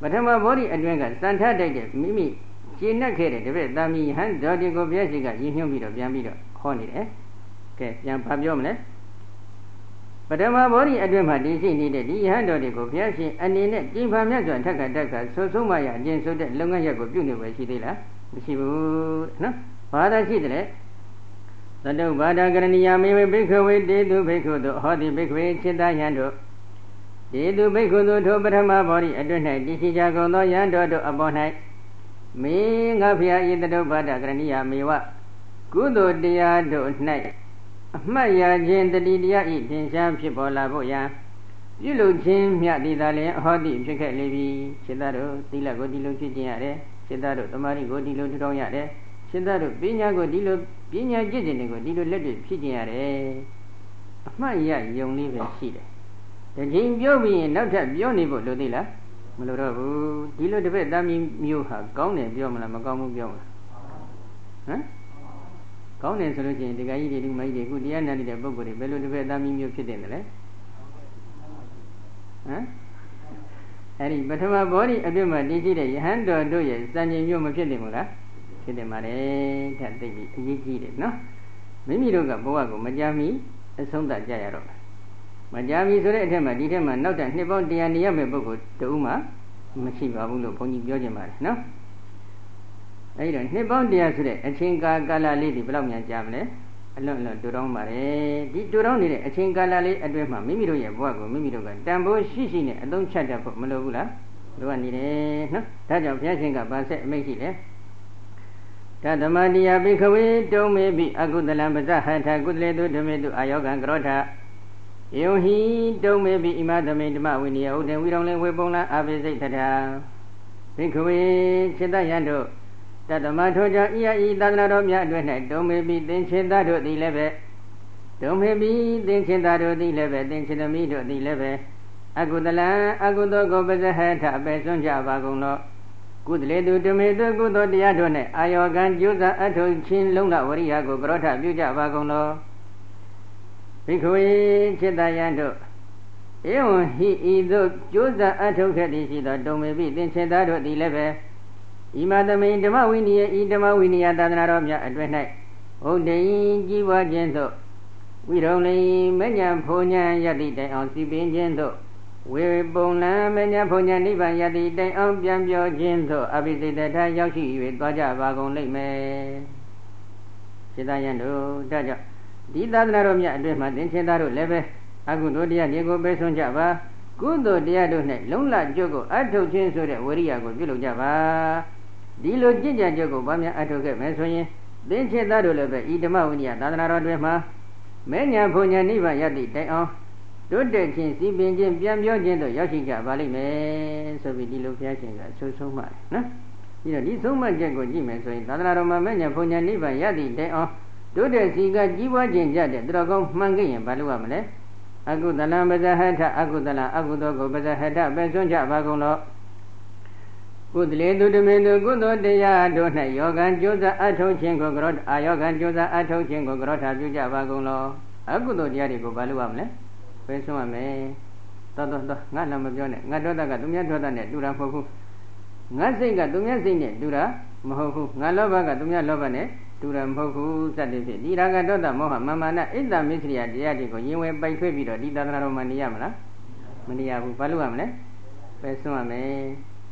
ပထမဘောဓိအတွင်းကစံထတိုက်တဲ့မိမိရှင်းနှက်ခဲ့တဲ့တပည့်သားမီးဟန်တော်ဒီကိုဘုရားရှိခိုးရည်ညွှန်းပြီးတော့ပြန်ပြီးတော့ဟောနေတယ်ကဲပြန်ဘာပြောမလဲပထမဘောဓိအတွင်းမှာတည်ရှိနေတဲ့ဒီယဟန်တော်တွေကိုဘုရားရှင်အနေနဲ့ကြင်ဖန်မြတ်စွာထက်ကတက်ကဆွဆုံးမရအကျင့်ဆိုတဲ့လုပ်ငန်းရက်ကိုပြုနေပဲရှိသေးလားမရှိဘူးနော်ဘာသာရှိတယ်သတုဘာဒကရဏီယမေဝဘိက္ခဝေတေတုဘိက္ခုတို့ဟောတိဘိက္ခဝေจิตယံတို့တေတုဘိက္ခုတို့ထိုပထမဘောဓိအတွင်း၌တည်ရှိကြကုန်သောယံတော်တို့အပေါ်၌မေငါဖျာဤသတုဘာဒကရဏီယမေဝကုသိုလ်တရားတို့၌အမှတ်ရခြင်းတတိတရားဤသင်္ချာဖြစ်ပေါ်လာဖို့ယံပြုလုပ်ခြင်းမြတ်သည်သာလျှင်အဟောတိဖြစ်ခဲ့လေပြီစေတတို့သီလကိုဒီလိုဖြစ်ခြင်းရတယ်စေတတို့သမာဓိကိုဒီလိုထူထောင်ရတယ်စေတတို့ပညာကိုဒီလိုပညာကျင့်စဉ်တွေကိုဒီလိုလက်တွေ့ဖြစ်ခြင်းရတယ်အမှတ်ရယုံလေးပဲရှိတယ်တခြင်းပြောပြီးရင်နောက်ထပ်ပြောနေဖို့လိုသေးလားမလိုတော့ဘူးဒီလိုတစ်ပည့်သားမျိုးဟာကောင်းတယ်ပြောမလားမကောင်းဘူးပြောမလားဟမ်ကောင်းတယ်ဆိုလို့ရှိရင်ဒီကကြီးတွေဒီမကြီးတွေခုတရားနာနေတဲ့ပုဂ္ဂိုလ်တွေဘယ်လိုတစ်ပည့်သားမျိုးဖြစ်တယ်လဲဟမ်အဲ့ဒီပထမဘောဓိအတွင်းမှာတည်ရှိတဲ့ယဟန်တော်တို့ရဲ့စံချိန်မျိုးမဖြစ်တယ်မို့လားဖြစ်တယ်ပါတယ်ထပ်သိပြီးအရေးကြီးတယ်နော်မိမိတို့ကဘဝကိုမကြမီအဆုံးသတ်ကြရတော့မကြမီဆိုတဲ့အထက်မှာဒီထက်မှာနောက်ထပ်နှစ်ပေါင်းတရားနေရမယ့်ပုဂ္ဂိုလ်တဦးမှမရှိပါဘူးလို့ဘုန်းကြီးပြောချင်ပါတယ်နော်အဲဒီတော့နှစ်ပေါင်းတရားဆိုတဲ့အချိန်ကာကာလလေးဒီဘယ်လောက်များကြာမလဲအလွန်အလွန်တူတောင်းပါတယ်ဒီတူတောင်းနေတဲ့အချိန်ကာလလေးအတွင်းမှာမိမိတို့ရဲ့ဘဝကိုမိမိတို့ကတန်ဖိုးရှိရှိနဲ့အသုံးချတတ်ဖို့မလိုဘူးလားလိုအပ်နေတယ်နော်ဒါကြောင့်ဘုရားရှင်ကဗာဆက်အမိန့်ရှိတယ်ဓမ္မတရားဘိခဝေတုံမေပိအကုသလံပဇဟထကုသလေတုဓမေတုအာယောဂံကရောထယေဟိတုံမေပိဣမသမေဓမ္မဝိနည်းဥဒ္ဒေဝိရောင်လင်ဝေပုံလံအာပိစိတ်ထထာဘိခဝေစေတယံတို့တတမထိုကြောင့်ဤဤသာသနာတော်များအတွင်း၌တုံမေပိသင်္ချေသားတို့သည်လည်းပဲတုံမေပိသင်္ချေသားတို့သည်လည်းပဲသင်္ချေသမီးတို့သည်လည်းပဲအကုသလံအကုသောကိုပဇဟထအပေစွန့်ကြပါကုန်သောကုသလေတုဓမေတုကုသောတရားတို့၌အာယောဂံကျိုးစားအထုချင်းလုံးလဝရိယကိုကရောထပြုကြပါကုန်သောဘိက္ခဝေจิตယံတို့ဧဝံဟိဤသို့ကျိုးစားအထုခဲ့သည်ရှိသောတုံမေပိသင်္ချေသားတို့သည်လည်းပဲဣမသမိန်ဓမ္မဝိနည်းဤဓမ္မဝိနည်းသာသနာတော်များအတွင်း၌ဟုတ်တယ်ကြီးပွားခြင်းသို့ဝိရုံလိမဉ္ဇဉ်ဖုန်ဉ္ဇဉ်ယတိတိုင်အောင်စီပင်ခြင်းသို့ဝေပုံလံမဉ္ဇဉ်ဖုန်ဉ္ဇဉ်နိဗ္ဗာန်ယတိတိုင်အောင်ပြန်ပြောခြင်းသို့အဘိစိတ္တထရောက်ရှိ၍သွားကြပါကုန်လိမ့်မယ်စေတယံတို့ဒါကြောင့်ဒီသာသနာတော်များအတွင်းမှာသင်္ချေသားတို့လည်းပဲအကုသိုလ်တရားတွေကိုပဲဆုံးကြပါကုသိုလ်တရားတို့၌လုံလကျွတ်ကိုအထုတ်ခြင်းဆိုတဲ့ဝိရိယကိုပြုလုပ်ကြပါဒီလိုကြင်ကြံကြုတ်ကိုဘာများအထုတ်ခဲ့မယ်ဆိုရင်သင်္ချေသားတို့လည်းပဲဤဓမ္မဝိနည်းသာသနာတော်တွင်မှာမဲညာဘုံညာနိဗ္ဗာန်ယတိတိုင်အောင်တို့တက်ခြင်းစီပင်ခြင်းပြန်ပြောခြင်းတို့ရောက်ရှိကြပါလိမ့်မယ်ဆိုပြီးဒီလိုဘုရားရှင်ကဆိုဆုံးမှတယ်နော်ပြီးတော့ဒီဆုံးမချက်ကိုကြည့်မယ်ဆိုရင်သာသနာတော်မှာမဲညာဘုံညာနိဗ္ဗာန်ယတိတိုင်အောင်တို့တက်စီကကြီးပွားခြင်းကြတဲ့သူတော်ကောင်းမှန်ခဲ့ရင်ဘာလုပ်ရမလဲအကုသလံပဇဟထအကုသလံအကုသောကိုပဇဟထပဲစွန့်ကြပါကုန်လောကုသလေတုဓမေတုကုသိုလ်တရားတို့၌ယောဂံကျိုးစားအထုတ်ခြင်းကိုကရောအာယောဂံကျိုးစားအထုတ်ခြင်းကိုကရောထပြုကြပါကုန်လောအကုသိုလ်တရားတွေကိုဘာလုပ်ရမလဲပဲစွန့်ရမယ်တော်တော်တော်ငါလည်းမပြောနဲ့ငါဒေါသကသူများဒေါသနဲ့တူတာမဟုတ်ဘူးငါစိတ်ကသူများစိတ်နဲ့တူတာမဟုတ်ဘူးငါလောဘကသူများလောဘနဲ့တူတာမဟုတ်ဘူးစသဖြင့်ဒီရာဂဒေါသမောဟမာမာနဣဒ္ဓမစ္စရိယတရားတွေကိုရင်ဝယ်ပိုက်ထွေးပြီးတော့ဒီသာသနာတော်မှာနေရမလားမနေရဘူးဘာလို့ရမလဲပဲစွန့်ရမယ်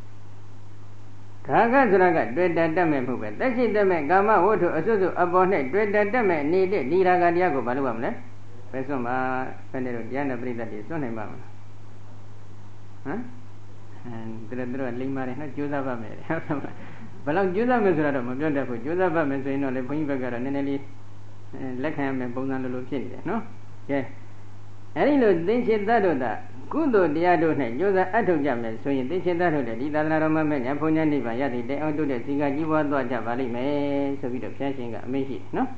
ဒါကဆိုတာကတွေ့တတ်တတ်မဲ့မှုပဲတက်ရှိတတ်မဲ့ကာမဝတ္ထုအစွတ်စွတ်အပေါ်၌တွေ့တတ်တတ်မဲ့နေတဲ့ဒီရာဂတရားကိုဘာလို့ရမလဲပဲစွန့်ပါဘယ်နဲ့တော့တရားနဲ့ပြိတ္တတွေစွန့်နိုင်ပါမလားဟမ်အဲဒါတို့လိမ္မာတယ်နော်ကြိုးစားပါမယ်ဟုတ်ကဲ့ဘယ်လောက်ကြိုးစားမယ်ဆိုတာတော့မပြောတတ်ဘူးကြိုးစားပါမယ်ဆိုရင်တော့လေဘုန်းကြီးဘက်ကတော့နည်းနည်းလေးလက်ခံရမယ်ပုံစံလိုလိုဖြစ်နေတယ်နော်ကဲအဲဒီလိုသင်္ချေတတ်တို့ကကုသိုလ်တရားတို့၌ကြိုးစားအထောက်ကြမယ်ဆိုရင်သင်္ချေတတ်တို့တဲ့ဒီသာသနာတော်မှာမဲ့ညာဘုံညာနိဗ္ဗာန်ရတဲ့တိုင်အောင်တို့တဲ့စီကကြီးပွားသွားကြပါလိမ့်မယ်ဆိုပြီးတော့ဘုရားရှင်ကအမိန့်ရှိတယ်နော်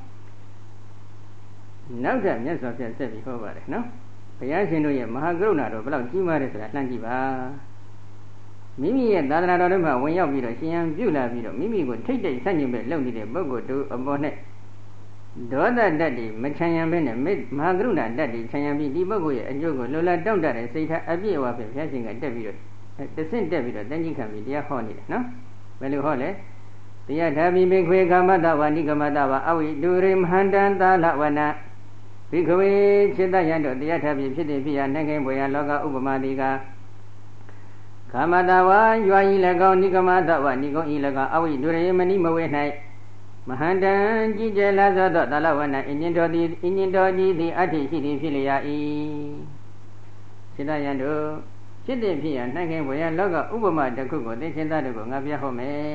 နောက်ထပ်မြတ်စွာဘုရားဆက်ပြီးဟောပါတယ်နော်ဘုရားရှင်တို့ရဲ့မဟာကရုဏာတော်ဘယ်လောက်ကြီးမားတယ်ဆိုတာလှမ်းကြည့်ပါမိမိရဲ့သာသနာတော်တွေမှာဝင်ရောက်ပြီးတော့ရှင်ယံပြုလာပြီးတော့မိမိကိုထိတ်တိတ်ဆန့်ကျင်ပဲလုပ်နေတဲ့ပုဂ္ဂိုလ်တို့အပေါ်နဲ့ဒေါသတတ်တွေမချမ်းယံပဲနဲ့မဟာကရုဏာတတ်တွေချမ်းယံပြီးဒီပုဂ္ဂိုလ်ရဲ့အကျိုးကိုလိုလားတောင့်တတဲ့စိတ်ထားအပြည့်အဝပဲဘုရားရှင်ကတက်ပြီးတော့တဆင့်တက်ပြီးတော့တန်ကြီးခံပြီးတရားဟောနေတယ်နော်ဘယ်လိုဟောလဲတရားဓာမိဘိခွေကာမတဝနိကမတဝအဝိတုရိမဟန္တံသာလဝနာဘိခွေจิตယံတို့တရားဓာမိဖြစ်တဲ့ဖြစ်ရနိုင်ခင်ဘွေရလောကဥပမာတိကကာမတဝရွာဤ၎င်းနိကမတဝနိကုံဤ၎င်းအဝိတုရိမဏိမဝေ၌မဟန္တံကြည်ကျယ်လာသောသာလဝနာအင်းညင်တော်သည်အင်းညင်တော်ကြီးသည်အဋ္ဌိရှိသည်ဖြစ်လျာ၏จิตယံတို့ဖြစ်တဲ့ဖြစ်ရနိုင်ခင်ဘွေရလောကဥပမာတစ်ခုကိုသင်္ချင်သားတို့ကိုငါပြဟောမယ်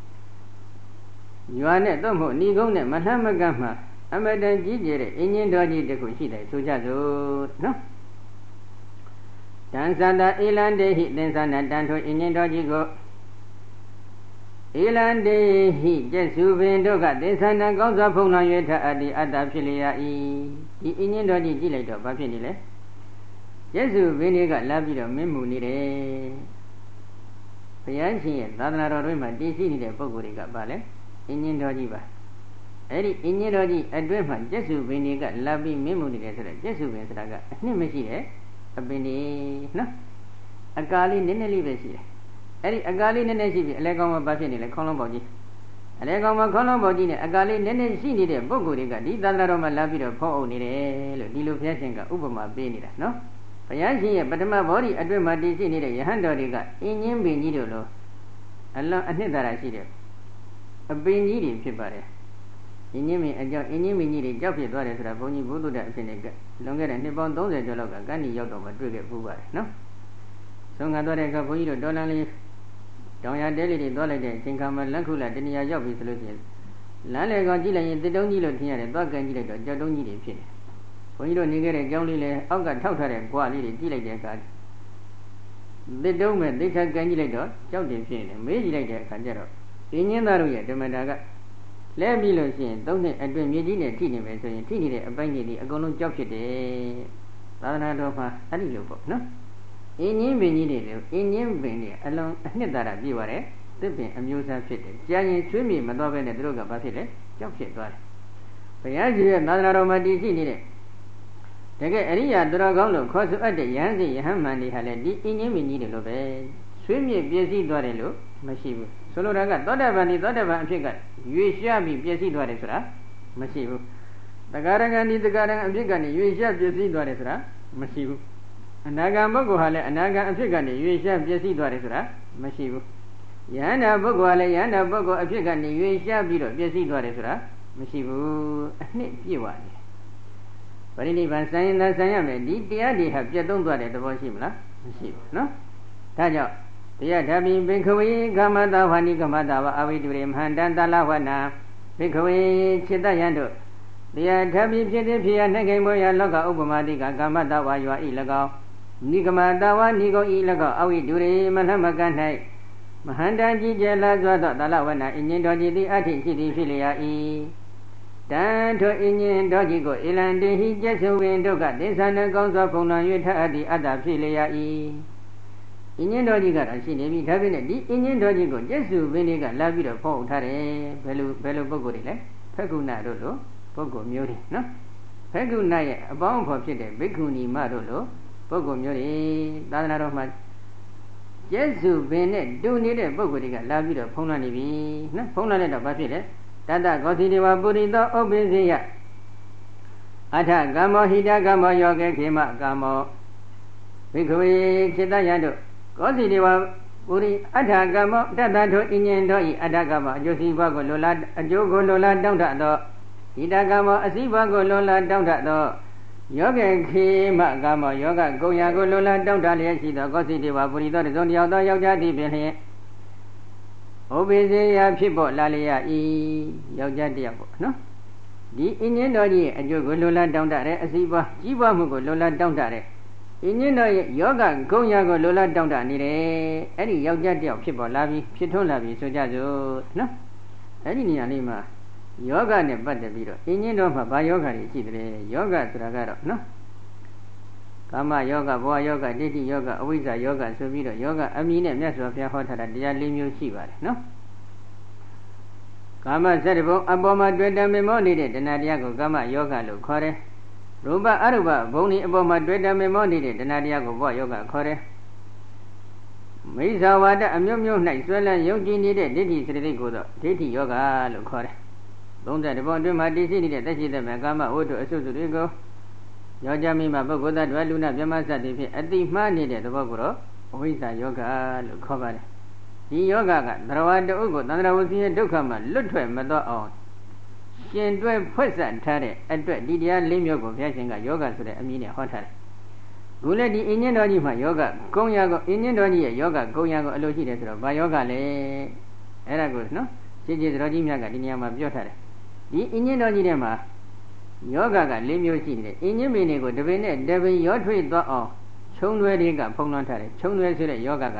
ရွာနဲ့တော့မဟုတ်ဏီကုန်းနဲ့မလှမ်းမကမ်းမှအမတန်ကြီးကျယ်တဲ့အင်းကြီးတော်ကြီးတစ်ခုရှိတယ်ဆိုကြစို့နော်တန်သန္တာအေလန္တေဟိသင်္သနာတန်ထိုအင်းကြီးတော်ကြီးကိုအေလန္တေဟိကျက်စုပင်တို့ကသင်္သနာကောင်းစွာဖုံးလွှမ်း၍ထအတ္တိအတ္တဖြစ်လျာ၏ဒီအင်းကြီးတော်ကြီးကြည့်လိုက်တော့ဘာဖြစ်နေလဲကျက်စုပင်တွေကလာပြီးတော့မင်းမူနေတယ်ဘုရားရှင်ရဲ့သာသနာတော်တွင်မှာတည်ရှိနေတဲ့ပုဂ္ဂိုလ်တွေကဘာလဲအင်းကြီးတော်ကြီးပါအဲ့ဒီအင်းကြီးတော်ကြီးအတွင်းမှာကျက်စုပင်တွေကလာပြီးမင်းမူနေတယ်ဆိုတော့ကျက်စုပင်ဆိုတာကအနှစ်မရှိတဲ့အပင်တွေနော်အကာလေးနည်းနည်းလေးပဲရှိတယ်အဲ့ဒီအကာလေးနည်းနည်းရှိပြီးအလဲကောင်းမှာဘာဖြစ်နေလဲခေါင်းလုံးပေါက်ကြီးအလဲကောင်းမှာခေါင်းလုံးပေါက်ကြီးနဲ့အကာလေးနည်းနည်းရှိနေတဲ့ပုဂ္ဂိုလ်တွေကဒီသာသနာတော်မှာလာပြီးတော့ဖုံးအုပ်နေတယ်လို့ဒီလိုဘုရားရှင်ကဥပမာပေးနေတာနော်ဘုရားရှင်ရဲ့ပထမဘောဓိအတွင်းမှာတည်ရှိနေတဲ့ယဟန်တော်တွေကအင်းကြီးပင်ကြီးတို့လိုအလွန်အနှစ်သာရရှိတဲ့အပင်ကြီးတွေဖြစ်ပါတယ်။အင်းကြီးမင်းအကြောင်းအင်းကြီးမင်းကြီးတွေကြောက်ဖြစ်သွားတယ်ဆိုတာဘုန်းကြီးဘုဒ္ဓတဲ့အဖြစ်နဲ့လွန်ခဲ့တဲ့နှစ်ပေါင်းသုံးဆယ်ကျော်လောက်ကကန်းဒီရောက်တော့မှတွေ့ခဲ့ပူပါတယ်နော်။ဆုံးခံသွားတဲ့အခါဘုန်းကြီးတို့ဒေါ်လန်လေးတောင်ရတဲလေးတွေသွားလိုက်တဲ့အချိန်ခါမှာလက်ခုလာတနေရာရောက်ပြီဆိုလို့ရှိရင်လမ်းလေကောင်ကြည့်လိုက်ရင်တစ်တုံးကြီးလို့ထင်ရတယ်သွားကန်ကြည့်လိုက်တော့ကြောက်တုံးကြီးတွေဖြစ်တယ်။ဘုန်းကြီးတို့နေခဲ့တဲ့အကြောင်းလေးလည်းအောက်ကထောက်ထားတဲ့ကွာလေးတွေကြည့်လိုက်တဲ့အခါတစ်တုံးမဲ့သိခါကန်ကြည့်လိုက်တော့ကြောက်တယ်ဖြစ်နေတယ်မေးကြည့်လိုက်တဲ့အခါကျတော့အင်းင်းသားတို့ရဲ့ဓမ္မတာကလဲပြီးလို့ရှိရင်သုံးနှစ်အတွင်းမြေကြီးနဲ့ထိနေမယ်ဆိုရင်ထိနေတဲ့အပိုင်းကြီးဒီအကုန်လုံးကြောက်ဖြစ်တယ်သာသနာတော်မှာအဲ့ဒီလိုပေါ့နော်အင်းင်းပင်ကြီးတွေလေအင်းင်းပင်တွေအလုံးအနှစ်သာရပြည့်ပါတယ်သစ်ပင်အမျိုးအစားဖြစ်တယ်ကြာရင်ချွေးမြေမသွားဘဲနဲ့တို့ကဘာဖြစ်လဲကြောက်ဖြစ်သွားတယ်ဘုရားကြီးရဲ့သာသနာတော်မှာတည်ရှိနေတဲ့တကယ်အရိယာသူတော်ကောင်းလို့ခေါ်ဆိုအပ်တဲ့ယဟန်စီယဟန်မန်တွေဟာလည်းဒီအင်းင်းပင်ကြီးတွေလိုပဲချွေးမြေပြည့်စည်သွားတယ်လို့မရှိဘူးဆိုလိုတာကသောတာပန်ဒီသောတာပန်အဖြစ်ကရွေရှားပြီးပြည့်စည်သွားတယ်ဆိုတာမရှိဘူးတဂရဂန်ဒီတဂရဂန်အဖြစ်ကနေရွေရှားပြည့်စည်သွားတယ်ဆိုတာမရှိဘူးအနာဂံပုဂ္ဂိုလ်ဟာလည်းအနာဂံအဖြစ်ကနေရွေရှားပြည့်စည်သွားတယ်ဆိုတာမရှိဘူးယဟန္တာပုဂ္ဂိုလ်ဟာလည်းယဟန္တာပုဂ္ဂိုလ်အဖြစ်ကနေရွေရှားပြီးတော့ပြည့်စည်သွားတယ်ဆိုတာမရှိဘူးအနှစ်ပြည့်သွားတယ်ပရိနိဗ္ဗာန်ဆံရင်သာဆံရမယ်ဒီတရားတွေဟာပြတ်သုံးသွားတဲ့သဘောရှိမလားမရှိဘူးနော်ဒါကြောင့်တရားဓာမိဘိခဝေကမတဝဏိကမတဝအဝိတုရေမဟန္တတလဝနာဘိခဝေจิตယံတို့တရားဓာမိဖြစ်တဲ့ဖြစ်ရနိုင်ခင်ဘွေရလောကဥပမာတိကကမတဝရွာဤ၎င်းနိကမတဝနိကုံဤ၎င်းအဝိတုရေမလှမက၌မဟန္တကြည်ကျယ်လာစွာသောတလဝနာအင်းင်းတော်ကြည်သည်အဋ္ဌိရှိသည်ဖြစ်လျာ၏တန်ထိုအင်းင်းတော်ကြည်ကိုဧလန္တေဟိကျက်စုပင်တို့ကသစ္စာနှကောင်းစွာဖုံးလွှမ်း၍ထအပ်သည်အတ္တဖြစ်လျာ၏အင်းင်းတော်ကြီးကတော့ရှိနေပြီဒါပေမဲ့ဒီအင်းင်းတော်ကြီးကိုကျက်စုပင်တွေကလာပြီးတော့ဖုံးထားတယ်ဘယ်လိုဘယ်လိုပုဂ္ဂိုလ်တွေလဲဖက္ကုဏတို့လိုပုဂ္ဂိုလ်မျိုးတွေနော်ဖက္ကုဏရဲ့အပေါင်းအဖော်ဖြစ်တဲ့ဘိက္ခုနီမတို့လိုပုဂ္ဂိုလ်မျိုးတွေသာသနာတော်မှာကျက်စုပင်နဲ့တူနေတဲ့ပုဂ္ဂိုလ်တွေကလာပြီးတော့ဖုံးလွှမ်းနေပြီနော်ဖုံးလွှမ်းတဲ့တော့ဘာဖြစ်လဲတတ္တဂောတိတေဝပုရိသောဥပ္ပိစေယအထကမ္မောဟိတကမ္မောယောကေခေမကမ္မောဘိက္ခဝေจิตယံတို့ကောတိတေဝပုရိအထကမ္မောတတ္တထိုအညင်တို့ဤအတ္တကမ္မောအကျိုးစီးပွားကိုလိုလားအကျိုးကိုလိုလားတောင်းတသောဟိတကမ္မောအစည်းပွားကိုလိုလားတောင်းတသောယောကေခေမကမ္မောယောဂဂုံယာကိုလိုလားတောင်းတလျက်ရှိသောကောတိတေဝပုရိသောတစုံတယောက်သောယောက်ျားသည်ဖြင့်လျက်ဥပ္ပိစေယဖြစ်ပေါ်လာလျက်ဤယောက်ျားတယောက်ပေါ့နော်ဒီအင်းင်းတော်ကြီးရဲ့အကျိုးကိုလိုလားတောင်းတတဲ့အစည်းပွားကြီးပွားမှုကိုလိုလားတောင်းတတဲ့အင်းင်းတော်ရဲ့ယောဂဂုံယာကိုလိုလားတောင်းတနေတယ်အဲ့ဒီယောက်ျားတယောက်ဖြစ်ပေါ်လာပြီးဖြစ်ထွန်းလာပြီးဆိုကြစို့နော်အဲ့ဒီနေရာလေးမှာယောဂနဲ့ပတ်သက်ပြီးတော့အင်းင်းတော်မှာဘာယောဂတွေရှိတယ်ယောဂဆိုတာကတော့နော်ကာမယောဂဘောယောဂဒိဋ္ဌိယောဂအဝိဇ္ဇာယောဂဆိုပြီးတော့ယောဂအမည်နဲ့မြတ်စွာဘုရားဟောထားတာတရား၄မျိုးရှိပါတယ်နော်ကာမစက်တဘုံအပေါ်မှာတွေ့တယ်မောနေတဲ့တဏှာတရားကိုကာမယောဂလို့ခေါ်တယ်ရူပအရူပဘုံဒီအပေါ်မှာတွေ့တယ်မောနေတဲ့တဏှာတရားကိုဘောယောဂခေါ်တယ်မိစ္ဆာဝါဒအမျိုးမျိုး၌ဆွဲလန်းယုံကြည်နေတဲ့ဒိဋ္ဌိစရတိကိုတော့ဒိဋ္ဌိယောဂလို့ခေါ်တယ်သုံးဆယ်တပုံအတွင်းမှာတည်ရှိနေတဲ့တက်ရှိတဲ့မဲ့ကာမဝတ္ထုအစုစုတွေကိုယောက်ျားမိန်းမပုဂ္ဂိုလ်သတ္တဝါလူနာမြမစသည်ဖြင့်အတိမှားနေတဲ့သဘောကိုတော့အဝိဇ္ဇာယောဂလို့ခေါ်ပါတယ်ဒီယောဂကသရဝတ္တဥကိုသန္တရာဝစီရဲ့ဒုက္ခမှာလွတ်ထွက်မတော့အောင်ရှင်တွဲဖွက်ဆက်ထားတဲ့အတွက်ဒီတရားလေးမျိုးကိုဘုရားရှင်ကယောဂဆိုတဲ့အမည်နဲ့ဟောထားတယ်ခုလည်းဒီအင်းညင်းတော်ကြီးမှာယောဂကုံရကိုအင်းညင်းတော်ကြီးရဲ့ယောဂကုံရကိုအလိုရှိတယ်ဆိုတော့ဘာယောဂလဲအဲ့ဒါကိုနော်ရှင်းရှင်းတော်ကြီးမြတ်ကဒီနေရာမှာပြောထားတယ်ဒီအင်းညင်းတော်ကြီးထဲမှာယောဂက၄မျိုးရှိတယ်အင်းညင်းမင်းတွေကိုတပင်နဲ့တပင်ရောထွေးသွားအောင်ခြုံရွယ်တွေကဖုံးလွှမ်းထားတယ်ခြုံရွယ်ဆိုတဲ့ယောဂက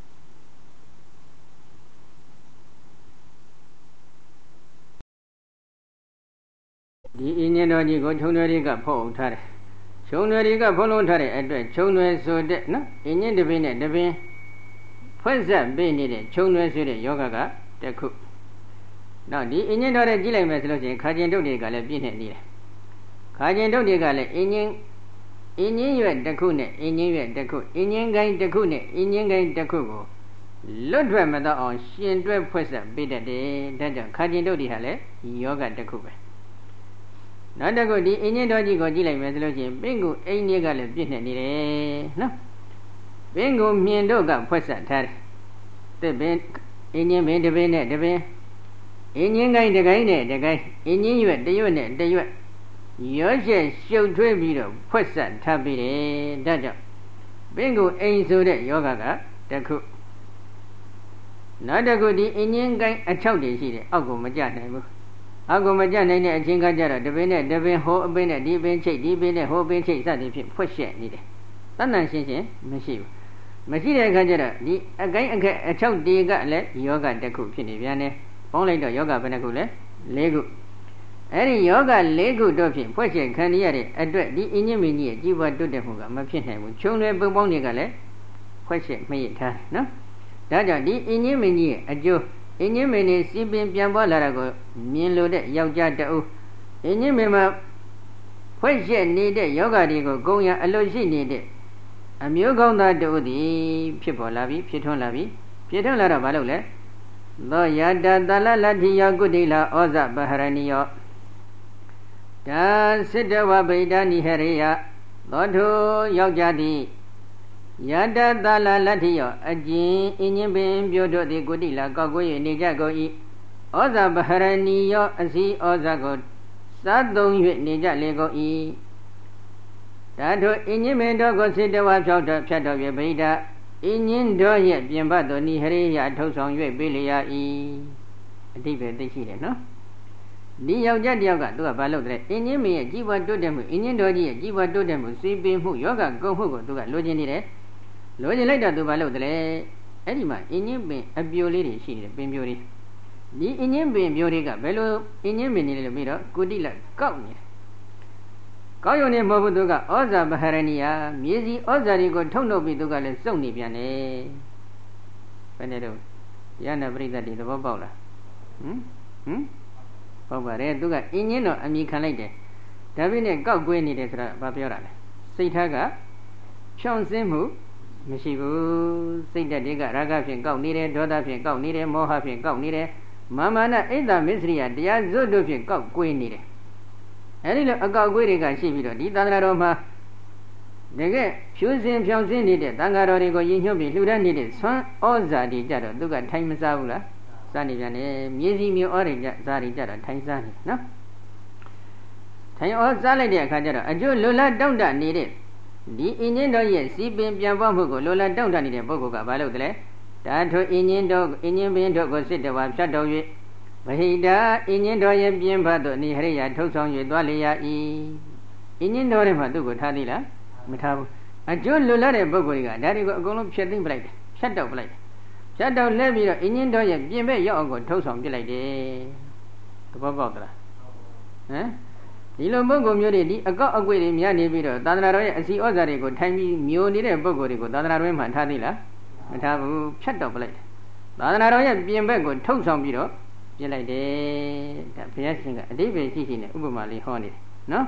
ဒီအင်းညင်းတော်ကြီးကိုခြုံရွယ်တွေကဖုံးထားတယ်ခြုံရွယ်တွေကဖုံးလွှမ်းထားတဲ့အတွက်ခြုံရွယ်ဆိုတဲ့နော်အင်းညင်းတပင်နဲ့တပင်ဖွဲ့ဆက်ပေးနေတဲ့ခြုံရွယ်ဆိုတဲ့ယောဂကတစ်ခုနောက်ဒီအင်းညင်းတော်ရဲ့ကြည့်လိုက်မယ်ဆိုလို့ရှိရင်ခါကျင်တုတ်တွေကလည်းပြည့်နေနေတယ်ခါကျင်တုတ်တွေကလည်းအင်းညင်းအင်းညင်းရွက်တစ်ခုနဲ့အင်းညင်းရွက်တစ်ခုအင်းညင်းကိုင်းတစ်ခုနဲ့အင်းညင်းကိုင်းတစ်ခုကိုလွတ်ထွက်မတော့အောင်ရှင်တွဲဖွဲ့ဆက်ပေးတတ်တယ်ဒါကြောင့်ခါကျင်တုတ်တွေဟာလည်းယောဂတစ်ခုပဲနောက်တစ်ခုဒီအင်းညင်းတော်ကြီးကိုကြည့်လိုက်မယ်ဆိုလို့ရှိရင်ပင်ကိုအင်းကြီးကလည်းပြည့်နေနေတယ်နော်ပင်ကိုမြင်တော့ကဖွဲ့ဆက်ထားတယ်တဲ့ပင်အင်းညင်းပင်တစ်ပင်နဲ့တစ်ပင်အင်းညင်းကိုင်းတစ်ကိုင်းနဲ့တစ်ကိုင်းအင်းညင်းရွက်တစ်ရွက်နဲ့တစ်ရွက်ရောရှက်ရှုပ်ထွေးပြီးတော့ဖွက်ဆက်ထားပြီးတယ်ဒါကြောင့်ပင်ကိုအိမ်ဆိုတဲ့ယောဂကတစ်ခုနောက်တစ်ခုဒီအင်းညင်းကိုင်းအချောက်တွေရှိတယ်အောက်ကိုမကျနိုင်ဘူးအောက်ကိုမကျနိုင်တဲ့အချင်းကကြတော့တပင်နဲ့တပင်ဟိုအပင်နဲ့ဒီပင်ချိတ်ဒီပင်နဲ့ဟိုပင်ချိတ်စသည်ဖြင့်ဖွက်ရှက်နေတယ်တဏ္ဍရှင်းရှင်းမရှိဘူးမရှိတဲ့အခါကျတော့ဒီအကိုင်းအခက်အချောက်တွေကလည်းယောဂတစ်ခုဖြစ်နေပြန်တယ်ပေါင်းလိုက်တော့ယောဂဘယ်နှခုလဲ၄ခုအဲ့ဒီယောဂ၄ခုတို့ဖြင့်ဖွဲ့ချက်ခံရတဲ့အတွက်ဒီအင်းညင်းမင်းကြီးရဲ့ជីវတုတ်တဲ့မှုကမဖြစ်နိုင်ဘူးခြုံလွယ်ပုံပေါင်းတွေကလည်းဖွဲ့ချက်မရထားနော်ဒါကြောင့်ဒီအင်းညင်းမင်းကြီးရဲ့အကျိုးအင်းညင်းမင်းကြီးစီပင်ပြန်ပေါ်လာတာကိုမြင်လို့တဲ့ယောက်ျားတအုပ်အင်းညင်းမင်းမှာဖွဲ့ချက်နေတဲ့ယောဂတွေကိုဂုံရအလို့ရှိနေတဲ့အမျိုးကောင်းသားတအုပ်သည်ဖြစ်ပေါ်လာပြီဖြစ်ထွန်းလာပြီဖြစ်ထွန်းလာတော့ဘာလုပ်လဲသောယတတလလတ္ထိယောကုတိလာဩဇပဟရဏိယောဒါစိတဝဗိဒာနိဟရိယသောထုယောက်ျားသည်ယတတလလတ္ထိယောအကျဉ်အင်းချင်းပင်ပြို့တို့သည်ကုတိလာကောက်ကို၍နေကြကုန်၏ဩဇပဟရဏိယောအစီဩဇကိုစားသုံး၍နေကြလေကုန်၏ဒါတို့အင်းချင်းပင်တို့ကိုစိတဝဖြောက်တော်ဖြတ်တော်၍ဗိဒာအင်းညင်းတော်ရဲ့ပြင်ပတော်နိဟရိယထုတ်ဆောင်၍ပေးလျာ၏အတိပဲသိရှိတယ်နော်ဒီယောက်ျားတယောက်ကသူကဘာလုပ်တယ်အင်းညင်းမင်းရဲ့ជីវတိုးတက်မှုအင်းညင်းတော်ကြီးရဲ့ជីវတိုးတက်မှုစီပင်မှုယောဂကုံမှုကိုသူကလိုချင်နေတယ်လိုချင်လိုက်တော့သူဘာလုပ်တယ်အဲ့ဒီမှာအင်းညင်းပင်အပြိုလေးတွေရှိနေတယ်ပင်ပြိုလေးဒီအင်းညင်းပင်ပြိုလေးကဘယ်လိုအင်းညင်းပင်နေလဲလို့ပြီးတော့ကုတိလကောက်နေတယ်ကောက်ရုံနဲ့မဟုတ်ဘူးသူကဩဇာပဟရဏိယမြေစီဩဇာတွေကိုထုတ်နှုတ်ပြီးသူကလည်းစုံနေပြန်တယ်ဘယ်နဲ့တော့ရဟန္တာပရိသတ်တွေသဘောပေါက်လားဟမ်ဟမ်ပေါက်ပါတယ်သူကအင်းညင်းတော့အမိခံလိုက်တယ်ဒါပေမဲ့ကောက်ကွေးနေတယ်ဆိုတော့ဘာပြောတာလဲစိတ်ထားကဖြောင့်စင်းမှုမရှိဘူးစိတ်ဓာတ်တွေကရာဂဖြင့်ကောက်နေတယ်ဒေါသဖြင့်ကောက်နေတယ်မောဟဖြင့်ကောက်နေတယ်မာမနအိဒ္ဓမစ္စရိယတရားဇွတ်တို့ဖြင့်ကောက်ကွေးနေတယ်အဲဒီလိုအကောက်ကွေးတွေကရှိပြီးတော့ဒီသံဃာတော်မှာတကယ်ဖြူစင်ဖြောင်စင်းနေတဲ့သံဃာတော်တွေကိုယဉ်ညွှန်းပြီးလှူဒန်းနေတဲ့ဆွမ်းဩဇာတွေကြတော့သူကထိုင်မစားဘူးလားစားနေပြန်တယ်မြေစီမြေဩတွေကြဇာတွေကြတော့ထိုင်စားနေနော်ထိုင်ဩစားလိုက်တဲ့အခါကျတော့အကျိုးလိုလားတောင့်တနေတဲ့ဒီအင်းင်းတော်ရဲ့စီပင်ပြန်ပေါ်မှုကိုလိုလားတောင့်တနေတဲ့ပုဂ္ဂိုလ်ကဘာလုပ်တယ်လဲဒါထိုအင်းင်းတော်အင်းင်းပင်တို့ကိုစစ်တော်ဖြတ်တော်၍ဗဟိတာအင်းင်းတော်ရဲ့ပြင်းဖတ်သို့နိဟရိယထုတ်ဆောင်၍သွားလျာ၏အင်းင်းတော်ထဲမှာသူ့ကိုထားသေးလားမထားဘူးအကျိုးလွတ်လာတဲ့ပုဂ္ဂိုလ်ကဒါတွေကိုအကုန်လုံးဖြတ်သိမ့်ပလိုက်တယ်ဖြတ်တော့ပလိုက်တယ်ဖြတ်တော့လဲပြီးတော့အင်းင်းတော်ရဲ့ပြင်ဘက်ရောက်အောင်ကိုထုတ်ဆောင်ပြလိုက်တယ်သဘောပေါက်သလားဟမ်ဒီလိုပုဂ္ဂိုလ်မျိုးတွေဒီအကောက်အကွေတွေများနေပြီးတော့သာသနာတော်ရဲ့အစီဩဇာတွေကိုထိုင်ပြီးမျိုးနေတဲ့ပုဂ္ဂိုလ်တွေကိုသာသနာတော်မှာထားသေးလားမထားဘူးဖြတ်တော့ပလိုက်တယ်သာသနာတော်ရဲ့ပြင်ဘက်ကိုထုတ်ဆောင်ပြီးတော့ပြလိုက်တယ်ဒါဘုရားရှင်ကအတိပ္ပယ်ရှိရှိနဲ့ဥပမာလေးဟောနေတယ်နော်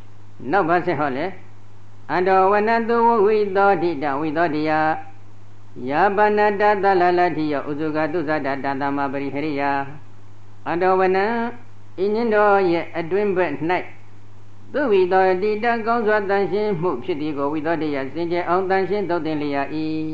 နောက်ဘာဆက်ဟောလဲအန္တဝနတုဝိသောတိတဝိသောတိယယာပနတသလလတိယဥဇုကတုဇဒတတမပရိဟရိယအတောဝနံအင်းင်းတော်ရဲ့အတွင်းဘက်၌သူဝိတောတိတကောင်းစွာတန်ရှင်းမှုဖြစ်သည်ကိုဝိသောတေယစင်ကြယ်အောင်တန်ရှင်းသုတ်တင်လျာ၏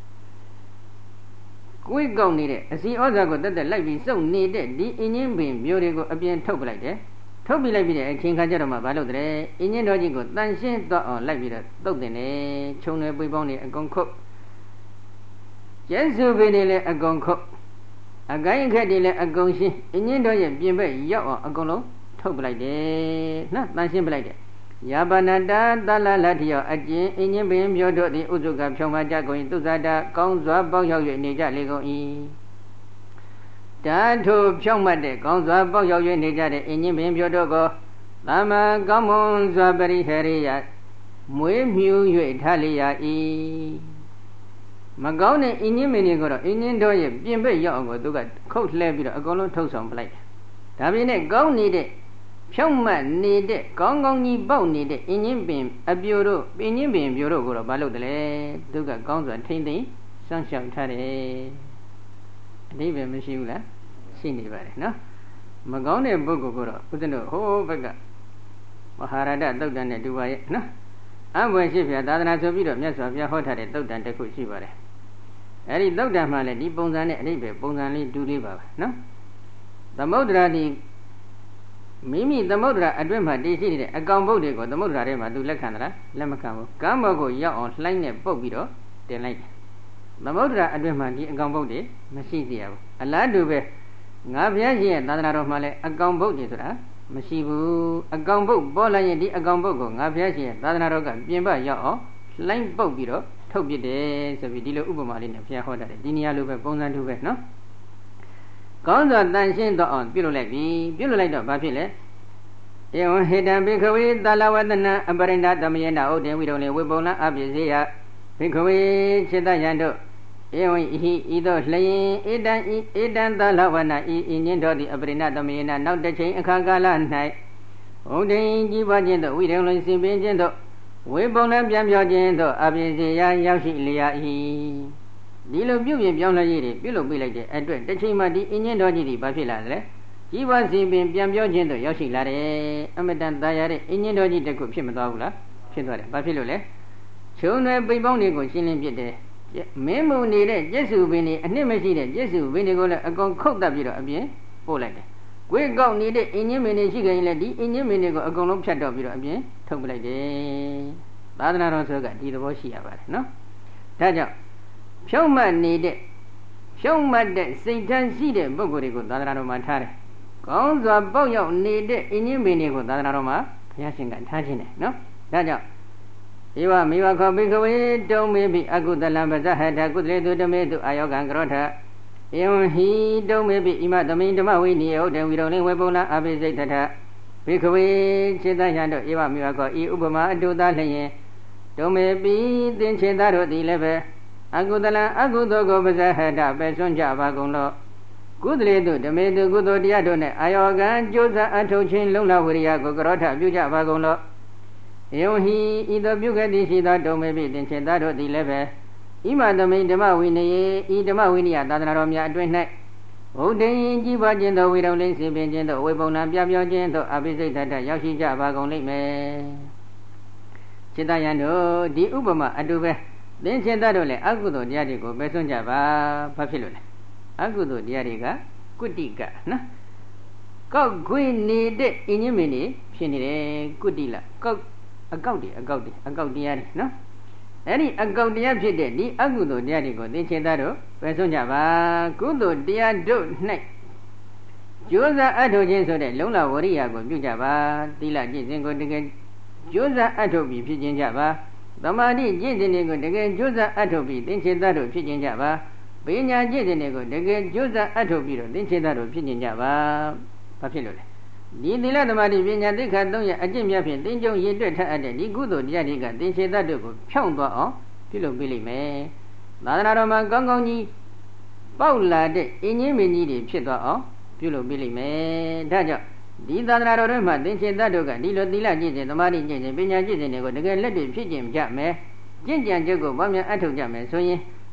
ကိုယ်ကောက်နေတဲ့အစီဩဇာကိုတက်တက်လိုက်ပြီးစုပ်နေတဲ့ဒီအင်းင်းပင်မျိုးတွေကိုအပြင်ထုတ်ပလိုက်တယ်ထုတ်ပြလိုက်ပြီးတဲ့အချိန်ခါကျတော့မှဘာလို့တဲ့အင်းင်းတော်ကြီးကိုတန်ရှင်းတော့အောင်လိုက်ပြီးတော့သုတ်တင်တယ်ခြုံတွေပွေပေါင်းတွေအကုန်ခုတ်ကျဲစုပင်တွေလည်းအကုန်ခုတ်အကိုင်းအခက်တွေလည်းအကုန်ရှင်းအင်းင်းတော်ရဲ့ပြင်ဘက်ရောက်အောင်အကုန်လုံးထုတ်ပလိုက်တယ်နော်တန်ရှင်းပလိုက်တယ်ယာပနတသလလတိယအကျဉ်အင်းင်းပင်ပြောတို့သည်ဥစုကဖြောင်းမကြကုန်၏သူဇာတာကောင်းစွာပေါက်ရောက်၍နေကြလေကုန်၏ဓာထုဖြောင်းမတ်တဲ့ကောင်းစွာပေါက်ရောက်၍နေကြတဲ့အင်းင်းပင်ပြောတို့ကိုသမ္မာကောင်းမွန်စွာပရိဟရိယမွေးမြူ၍ထားလျာ၏မကောင်းတဲ့အင်းင်းပင်တွေကိုတော့အင်းင်းတို့ရဲ့ပြင်ဘက်ရောက်အောင်ကိုသူကခုတ်လှဲပြီးတော့အကုန်လုံးထုတ်ဆောင်ပလိုက်တယ်ဒါပြင်းနဲ့ကောင်းနေတဲ့ဖြောင်းမတ်နေတဲ့ကောင်းကောင်းကြီးပေါက်နေတဲ့အင်းင်းပင်အပြိုတို့အင်းင်းပင်ပြိုတို့ကိုတော့ဘာလုပ်တယ်လဲသူကကောင်းစွာထိမ့်သိမ့်စောင့်ရှောက်ထားတယ်အတိပဲမရှိဘူးလားရှိနေပါတယ်နော်မကောင်းတဲ့ပုဂ္ဂိုလ်ကတော့ဦးဇင်းတို့ဟိုးဘက်ကမဟာရတသုတ်တန်နဲ့တူပါရဲ့နော်အဘွယ်ရှိပြသာသနာဆိုပြီးတော့မြတ်စွာဘုရားဟောထားတဲ့သုတ်တန်တစ်ခုရှိပါတယ်အဲဒီသုတ်တန်မှာလည်းဒီပုံစံနဲ့အတိပဲပုံစံလေးတူလေးပါပဲနော်သမုဒ္ဒရာဒီမိမိသမုဒ္ဒရာအတွင်းမှာတည်ရှိနေတဲ့အကောင်ပုတ်တွေကိုသမုဒ္ဒရာထဲမှာသူလက်ခံသလားလက်မခံဘူးကမ်းဘော်ကိုရောက်အောင်လှိုင်းနဲ့ပုတ်ပြီးတော့တင်လိုက်တယ်သမုဒ္ဒရာအတွင်းမှာဒီအကောင်ပုတ်တွေမရှိသေးဘူးအလားတူပဲငါဘုရားရှင်ရဲ့သာသနာတော်မှာလည်းအကောင်ပုတ်တွေဆိုတာမရှိဘူးအကောင်ပုတ်ပေါ်လာရင်ဒီအကောင်ပုတ်ကိုငါဘုရားရှင်ရဲ့သာသနာတော်ကပြင်ပရောက်အောင်လှိုင်းပုတ်ပြီးတော့ထုတ်ပြတယ်ဆိုပြီးဒီလိုဥပမာလေးနဲ့ဘုရားဟောတာတယ်ဒီနေရာလိုပဲပုံစံတူပဲနော်ကောင်းစွာတန်ရှင်းတော့အောင်ပြုလုပ်လိုက်ပြီပြုလုပ်လိုက်တော့ဘာဖြစ်လဲဧဝံဟေတံဘိခဝေသလဝတနံအပရိဏသမယေနဥဒေဝိရုံလေဝေပုံလအပိစေယဘိခဝေစေတယံတို့ဧဝံဤဤသို့လျင်ဧတံဤဧတံသလဝနဤဤညင်းတော်သည်အပရိဏသမယေနနောက်တစ်ချိန်အခါကာလ၌ဥဒေကြီးပွားခြင်းတို့ဝိရုံလေစင်ပင်ခြင်းတို့ဝေပုံလပြန်ပြောခြင်းတို့အပိစေယရောက်ရှိလျာ၏ဒီလိုပြုပြင်ပြောင်းလဲရည်တွေပြုလုပ်ပြလိုက်တဲ့အတွက်တစ်ချိန်မှဒီအင်းညင်းတော်ကြီးတွေဘာဖြစ်လာလဲကြီးပွားစီပင်ပြန်ပြောခြင်းတို့ရောက်ရှိလာတယ်အမတန်သာရတဲ့အင်းညင်းတော်ကြီးတစ်ခုဖြစ်မသွားဘူးလားဖြစ်သွားတယ်ဘာဖြစ်လို့လဲချုံတွေပိတ်ပေါင်းတွေကိုရှင်းလင်းပြစ်တယ်မင်းမုံနေတဲ့ကျက်စုပင်တွေအနှစ်မရှိတဲ့ကျက်စုပင်တွေကိုလည်းအကုန်ခုတ်တက်ပြီးတော့အပြင်ပို့လိုက်တယ်ကိုယ်ကောက်နေတဲ့အင်းညင်းပင်တွေရှိကြရင်လည်းဒီအင်းညင်းပင်တွေကိုအကုန်လုံးဖြတ်တော့ပြီးတော့အပြင်ထုတ်ပလိုက်တယ်သာသနာတော်ဆိုကဒီသဘောရှိရပါတယ်နော်ဒါကြောင့်ဖြုံးမှတ်နေတဲ့ဖြုံးမှတ်တဲ့စိတ်ဓာတ်ရှိတဲ့ပုဂ္ဂိုလ်တွေကိုသာသနာတော်မှာထားတယ်။ကောင်းစွာပေါက်ရောက်နေတဲ့အင်းကြီးပင်တွေကိုသာသနာတော်မှာဘုရားရှင်ကထားခြင်းတယ်နော်။ဒါကြောင့်ဧဝမေဝခောဘိကဝေတုံမေပိအကုသလံပဇဟထကုသလေတုတမေတုအာယောကံကရောထဧဝံဟိတုံမေပိဣမသမိန်ဓမ္မဝိနိယောတေဝိရုံလင်ဝေပုံလအဘိစိတ်တထဘိကဝေစေတယံတို့ဧဝမေဝခောဤဥပမာအတုသားလျင်တုံမေပိသင်္ချေသားတို့သည်လည်းပဲအကုသလံအကုသိုလ်ကိုပဇဟထပဲစွန့်ကြပါကုန်လောကုသလေတုဓမေတုကုသိုလ်တရားတို့နဲ့အာယောကံကြိုးစားအထုတ်ခြင်းလုံလဝိရိယကိုကရောထပြုကြပါကုန်လောယေဟိဤသို့ပြုခဲ့သည်ရှိသောတုံမေပိသင်္ချေသားတို့သည်လည်းပဲဣမသမိန်ဓမ္မဝိနယေဤဓမ္မဝိနည်းသာသနာတော်များအတွင်း၌ဘုဒ္ဓင်ကြီးပွားခြင်းသောဝိရုံလိမ့်စီပင်ခြင်းသောဝေပုံနာပြပြောခြင်းသောအပိစိတ်တတရောက်ရှိကြပါကုန်လိမ့်မယ်จิตယံတို့ဒီဥပမာအတူပဲသင်္ချေသားတို့လည်းအကုသိုလ်တရားတွေကိုပဲစွန့်ကြပါဘာဖြစ်လို့လဲအကုသိုလ်တရားတွေကကုတ္တိကနော်ကောက်ခွေနေတဲ့အင်းကြီးမင်းတွေဖြစ်နေတယ်ကုတ္တိလကောက်အကောက်တွေအကောက်တွေအကောက်တရားတွေနော်အဲ့ဒီအကောက်တရားဖြစ်တဲ့ဒီအကုသိုလ်တရားတွေကိုသင်္ချေသားတို့ပဲစွန့်ကြပါကုသိုလ်တရားတို့၌ကြိုးစားအထောက်ခြင်းဆိုတဲ့လုံလဝရိယကိုပြုကြပါသီလကျင့်စဉ်ကိုတကယ်ကြိုးစားအထောက်ပြီးဖြစ်ခြင်းကြပါသမာဓိကျင့်စဉ်တွေကိုတကယ်ကြိုးစားအထောက်ပြီးသင်္ချေသားတို့ဖြစ်ခြင်းကြပါပညာကျင့်စဉ်တွေကိုတကယ်ကြိုးစားအထောက်ပြီးတော့သင်္ချေသားတို့ဖြစ်ခြင်းကြပါဘာဖြစ်လို့လဲဒီသီလသမာဓိပညာသိက္ခာသုံးရအကျင့်များဖြင့်သင်္ကြုံရည်တွက်ထအပ်တဲ့ဒီကုသိုလ်တရားတွေကသင်္ချေသားတို့ကိုဖြောင့်သွားအောင်ပြုလုပ်ပေးလိမ့်မယ်သာသနာတော်မှာကောင်းကောင်းကြီးပေါက်လာတဲ့အင်းကြီးမင်းကြီးတွေဖြစ်သွားအောင်ပြုလုပ်ပေးလိမ့်မယ်ဒါကြောင့်ဒီသာသနာတော်တွေမှာသင်္ချေသားတို့ကဒီလိုသီလကျင့်စဉ်သမာဓိကျင့်စဉ်ပညာကျင့်စဉ်တွေကိုတကယ်လက်တွေ့ဖြစ်ကျင့်ကြမယ်ကျင့်ကြံချက်ကိုဘာများအထောက်ကြမယ်ဆိုရင်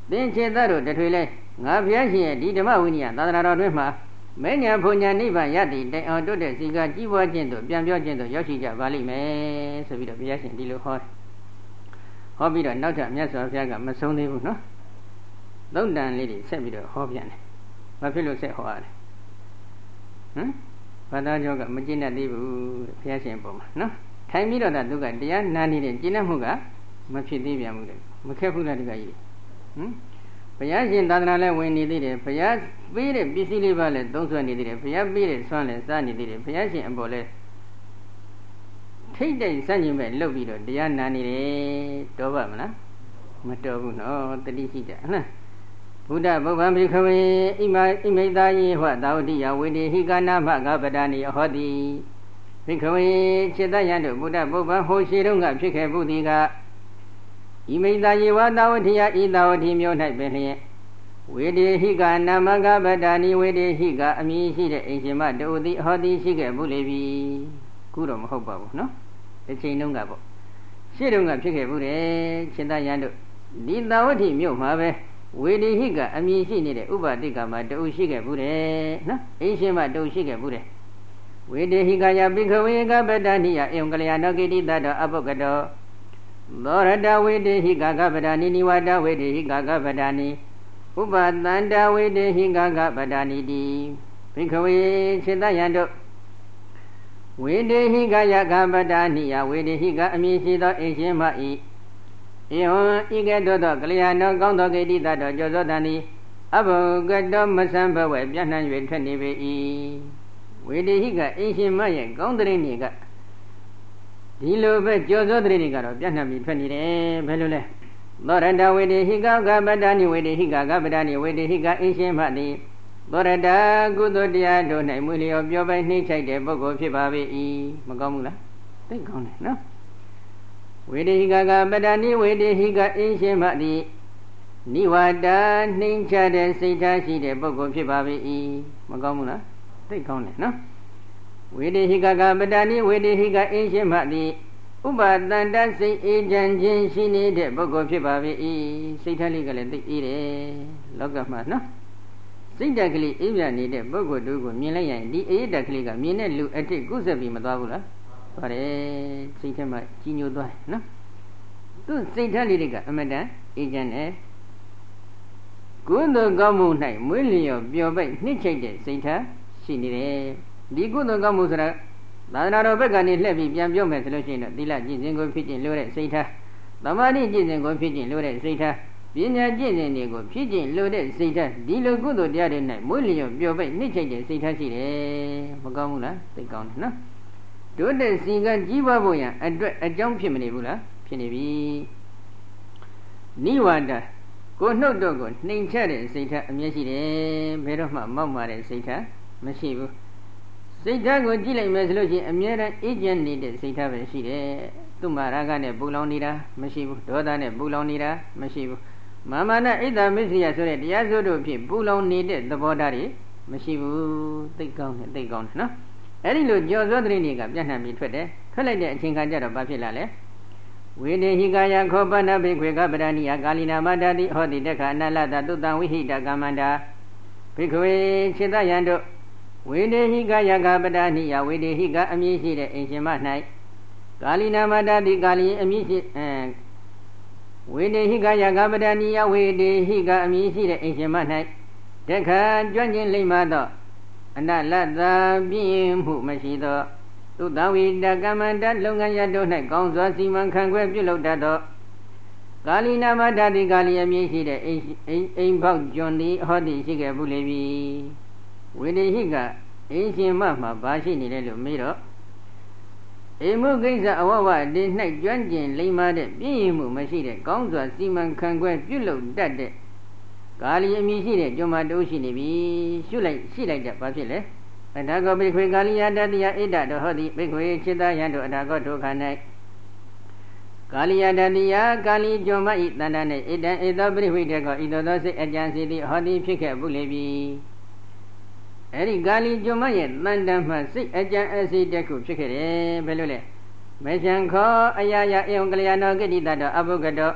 သင်္ချေတတို့တထွေလဲငါဘုရားရှင်ရဲ့ဒီဓမ္မဝိနည်းသာသနာတော်တွင်မှာမဉ္ဇဉ်ဘုံညာနိဗ္ဗာန်ရသည်တိုင်အောင်တွတ်တဲ့စီကကြီးပွားခြင်းတို့ပြန်ပြောခြင်းတို့ရောက်ရှိကြပါလိမ့်မယ်ဆိုပြီးတော့ဘုရားရှင်ဒီလိုဟောဟောပြီးတော့နောက်ထပ်မြတ်စွာဘုရားကမဆုံးသေးဘူးနော်သုံးတန်လေးတွေဆက်ပြီးတော့ဟောပြန်တယ်ဘာဖြစ်လို့ဆက်ဟောရလဲဟမ်ဘာသာကြောကမကျင့်တတ်သေးဘူးဘုရားရှင်ပုံမှာနော်ထိုင်ပြီးတော့သူကတရားနာနေတဲ့ကျင့်တတ်မှုကမဖြစ်သေးပြန်ဘူးလေမခက်ဘူးလားဒီကကြီးဟမ်ဘုရားရှင်သာသနာလည်းဝင်နေသေးတယ်ဘုရားပေးတဲ့ပစ္စည်းလေးပါလည်းသုံးဆွဲနေသေးတယ်ဘုရားပေးတဲ့ဆွမ်းလည်းစားနေသေးတယ်ဘုရားရှင်အပေါ်လည်းထိတ်တိတ်စัญญင်မဲ့လှုပ်ပြီးတော့တရားနာနေတယ်တော်ပါမလားမတော်ဘူးနော်တတိရှိတယ်ဟလားဘုဒ္ဓဗုဗ္ဗံဘိခဝေဣမဣမိတာယေဟောသာဝတိယဝေတိဟိကာနာမကပဒာနိဟောတိဘိခဝေจิตတယံတို့ဘုဒ္ဓဗုဗ္ဗံဟိုရှိတုန်းကဖြစ်ခဲ့ဘူးဒီကဣမိတာယေဝသာဝတိယဤသာဝတိမျိုး၌ပင်လျက်ဝေတိဟိကာနာမကပဒာနိဝေတိဟိကအမည်ရှိတဲ့အိမ်ရှင်မတူသည်ဟောတိရှိခဲ့ဘူးလေပြီခုတော့မဟုတ်ပါဘူးနော်တစ်ချိန်တုန်းကပေါ့ရှေ့တုန်းကဖြစ်ခဲ့ဘူးတယ်จิตတယံတို့ဒီသာဝတိမျိုးမှာပဲဝေဒီဟိကအမည်ရှိနေတဲ့ဥပတိကမှာတူရှိခဲ့ဘူးတယ်နော်အိမ်ရှင်မတူရှိခဲ့ဘူးတယ်ဝေဒီဟိကယပိခဝေကပတ္တနိယအေံကလျာဏကိတိတတောအပုဂ္ဂတောသောရတဝေဒီဟိကကပဒာနိနိဝတဝေဒီဟိကကပဒာနိဥပတန္တဝေဒီဟိကကပဒာနိတိပိခဝေစေတယံတို့ဝေဒီဟိကယကပဒာနိယဝေဒီဟိကအမည်ရှိသောအိမ်ရှင်မဤဧဝံဤကဲ့သို့သောကလျာဏကောင်းသောဂိတိတတောကျော်သောတန်ဤအဘုကတောမဆံဘဝဲပြန့်နှံ့၍ထွက်နေပေ၏ဝေဒီဟိကအင်ရှင်မရဲ့ကောင်းတဲ့နေကဒီလိုပဲကျော်သောတဲ့နေကတော့ပြန့်နှံ့ပြီးထွက်နေတယ်ဘယ်လိုလဲသောရတဝေဒီဟိကကပဒာနိဝေဒီဟိကကပဒာနိဝေဒီဟိကအင်ရှင်မသည်သောရတကုသိုလ်တရားတို့၌မွေလျော်ပြောပိုင်နှိမ့်ချိုက်တဲ့ပုဂ္ဂိုလ်ဖြစ်ပါပေ၏မကောင်းဘူးလားသိကောင်းတယ်နော်ဝေဒီဟိကကပဒာနိဝေဒီဟိကအင်းရှင်မသည်နိဝတနှိမ့်ချတဲ့စိတ်ထားရှိတဲ့ပုဂ္ဂိုလ်ဖြစ်ပါပေ၏မကောင်းဘူးလားသိကောင်းတယ်နော်ဝေဒီဟိကကပဒာနိဝေဒီဟိကအင်းရှင်မသည်ဥပတန္တစိတ်အေးချမ်းခြင်းရှိနေတဲ့ပုဂ္ဂိုလ်ဖြစ်ပါပေ၏စိတ်ထားလေးကလည်းသိအေးတယ်လောကမှာနော်စိတ်ဓာတ်ကလေးအေးပြနေတဲ့ပုဂ္ဂိုလ်တို့ကိုမြင်လိုက်ရင်ဒီအေးဓာတ်ကလေးကမြင်တဲ့လူအထိကုသပြီးမသွားဘူးလားပါတယ်စိတ်ထဲမှာကြီးညိုသွားနော်သူစိတ်ဓာတ်လေးတွေကအမတန်အေးချမ်းတယ်ကုသိုလ်ကောင်းမှု၌မွေးလျော်ပျော်ပိုက်နှိမ့်ချိတ်တဲ့စိတ်ဓာတ်ရှိနေတယ်ဒီကုသိုလ်ကောင်းမှုဆိုတာသာသနာတော်ဘက်ကနေလှည့်ပြီးပြန်ပြောမယ်ဆိုလို့ရှိရင်တော့သီလကျင့်စဉ်ကိုဖြစ်ကျင့်လို့တဲ့စိတ်ဓာတ်သမာဓိကျင့်စဉ်ကိုဖြစ်ကျင့်လို့တဲ့စိတ်ဓာတ်ပညာကျင့်စဉ်တွေကိုဖြစ်ကျင့်လို့တဲ့စိတ်ဓာတ်ဒီလိုကုသိုလ်တရားတွေ၌မွေးလျော်ပျော်ပိုက်နှိမ့်ချိတ်တဲ့စိတ်ဓာတ်ရှိတယ်မကောင်းဘူးလားသိကောင်းတယ်နော်တို့တဲ့စီကကြီးပွားဖို့ရန်အတွက်အကြောင်းဖြစ်မနေဘူးလားဖြစ်နေပြီနိဝတကိုနှုတ်တော့ကိုနှိမ်ချတဲ့စိတ်ဓာတ်အမျက်ရှိတယ်ဘယ်တော့မှမောက်မာတဲ့စိတ်ဓာတ်မရှိဘူးစိတ်ဓာတ်ကိုကြည့်လိုက်မယ်ဆိုလို့ရှိရင်အမြဲတမ်းအေးချမ်းနေတဲ့စိတ်ဓာတ်ပဲရှိတယ်သူ့မှာရာဂနဲ့ပူလောင်နေတာမရှိဘူးဒေါသနဲ့ပူလောင်နေတာမရှိဘူးမာမနာဣဒ္ဓမစ္စရိယဆိုတဲ့တရားစိုးတို့ဖြင့်ပူလောင်နေတဲ့သဘောဓာတ်တွေမရှိဘူးသိကောင်းတယ်သိကောင်းတယ်နော်အဲ့ဒီလိုကြော်သောသတင်းတွေကပြန့်နှံ့ပြီးထွက်တယ်ထွက်လိုက်တဲ့အချိန်ခါကျတော့ဘာဖြစ်လာလဲဝေဒေဟိကာယခောပနဘိခွေကပဒာနိယကာလိနာမတတိဟောတိတက္ခအနလတသုတံဝိဟိတကမန္တာဘိခွေစေတယံတို့ဝေဒေဟိကာယကပဒာနိယဝေဒေဟိကအမည်ရှိတဲ့အိမ်ရှင်မ၌ကာလိနာမတတိကာလိအမည်ရှိအဲဝေဒေဟိကာယကပဒာနိယဝေဒေဟိကအမည်ရှိတဲ့အိမ်ရှင်မ၌တက္ခကျွမ်းကျင်လိမ္မာသောအနလတ္တပြင်းမှုမရှိသောသုတဝိတကမ္မန္တလုပ်ငန်းရတို့၌ကောင်းစွာစီမံခန့်ခွဲပြုလုပ်တတ်သောကာလိနာမတတိကာလိအမည်ရှိတဲ့အိမ်အိမ်ပေါက်ကျွန်းသည်ဟောသည်ရှိခဲ့ဘူးလေပြီဝေဒီဟိကအိမ်ရှင်မမှာဘာရှိနေလဲလို့မေးတော့အိမ်မှုကိစ္စအဝဝဒီ၌ကျွမ်းကျင်လိမ္မာတဲ့ပြည့်ရင်မှုမရှိတဲ့ကောင်းစွာစီမံခန့်ခွဲပြုလုပ်တတ်တဲ့ကာလိအမည်ရှိတဲ့ကျွန်းမတိုးရှိနေပြီရှုလိုက်ရှိလိုက်တဲ့ဘာဖြစ်လဲအထာကောဘိခွေကာလိယတတိယဣဒ္ဓတော်ဟောတိဘိခွေจิตယံတို့အထာကောဒုက္ခ၌ကာလိယတတိယကာလိကျွန်းမဤတဏ္ဍနဲ့ဣဒံဧသောပရိဝိတေကောဤသို့သောစိတ်အကြံစီသည်ဟောတိဖြစ်ခဲ့ဘူးလေပြီအဲ့ဒီကာလိကျွန်းမရဲ့တဏ္ဍမှစိတ်အကြံအစီတက်ခုဖြစ်ခဲ့တယ်ဘယ်လိုလဲမေချံခောအယာယအေယံကလျာဏောကိတိတတောအဘုဂတော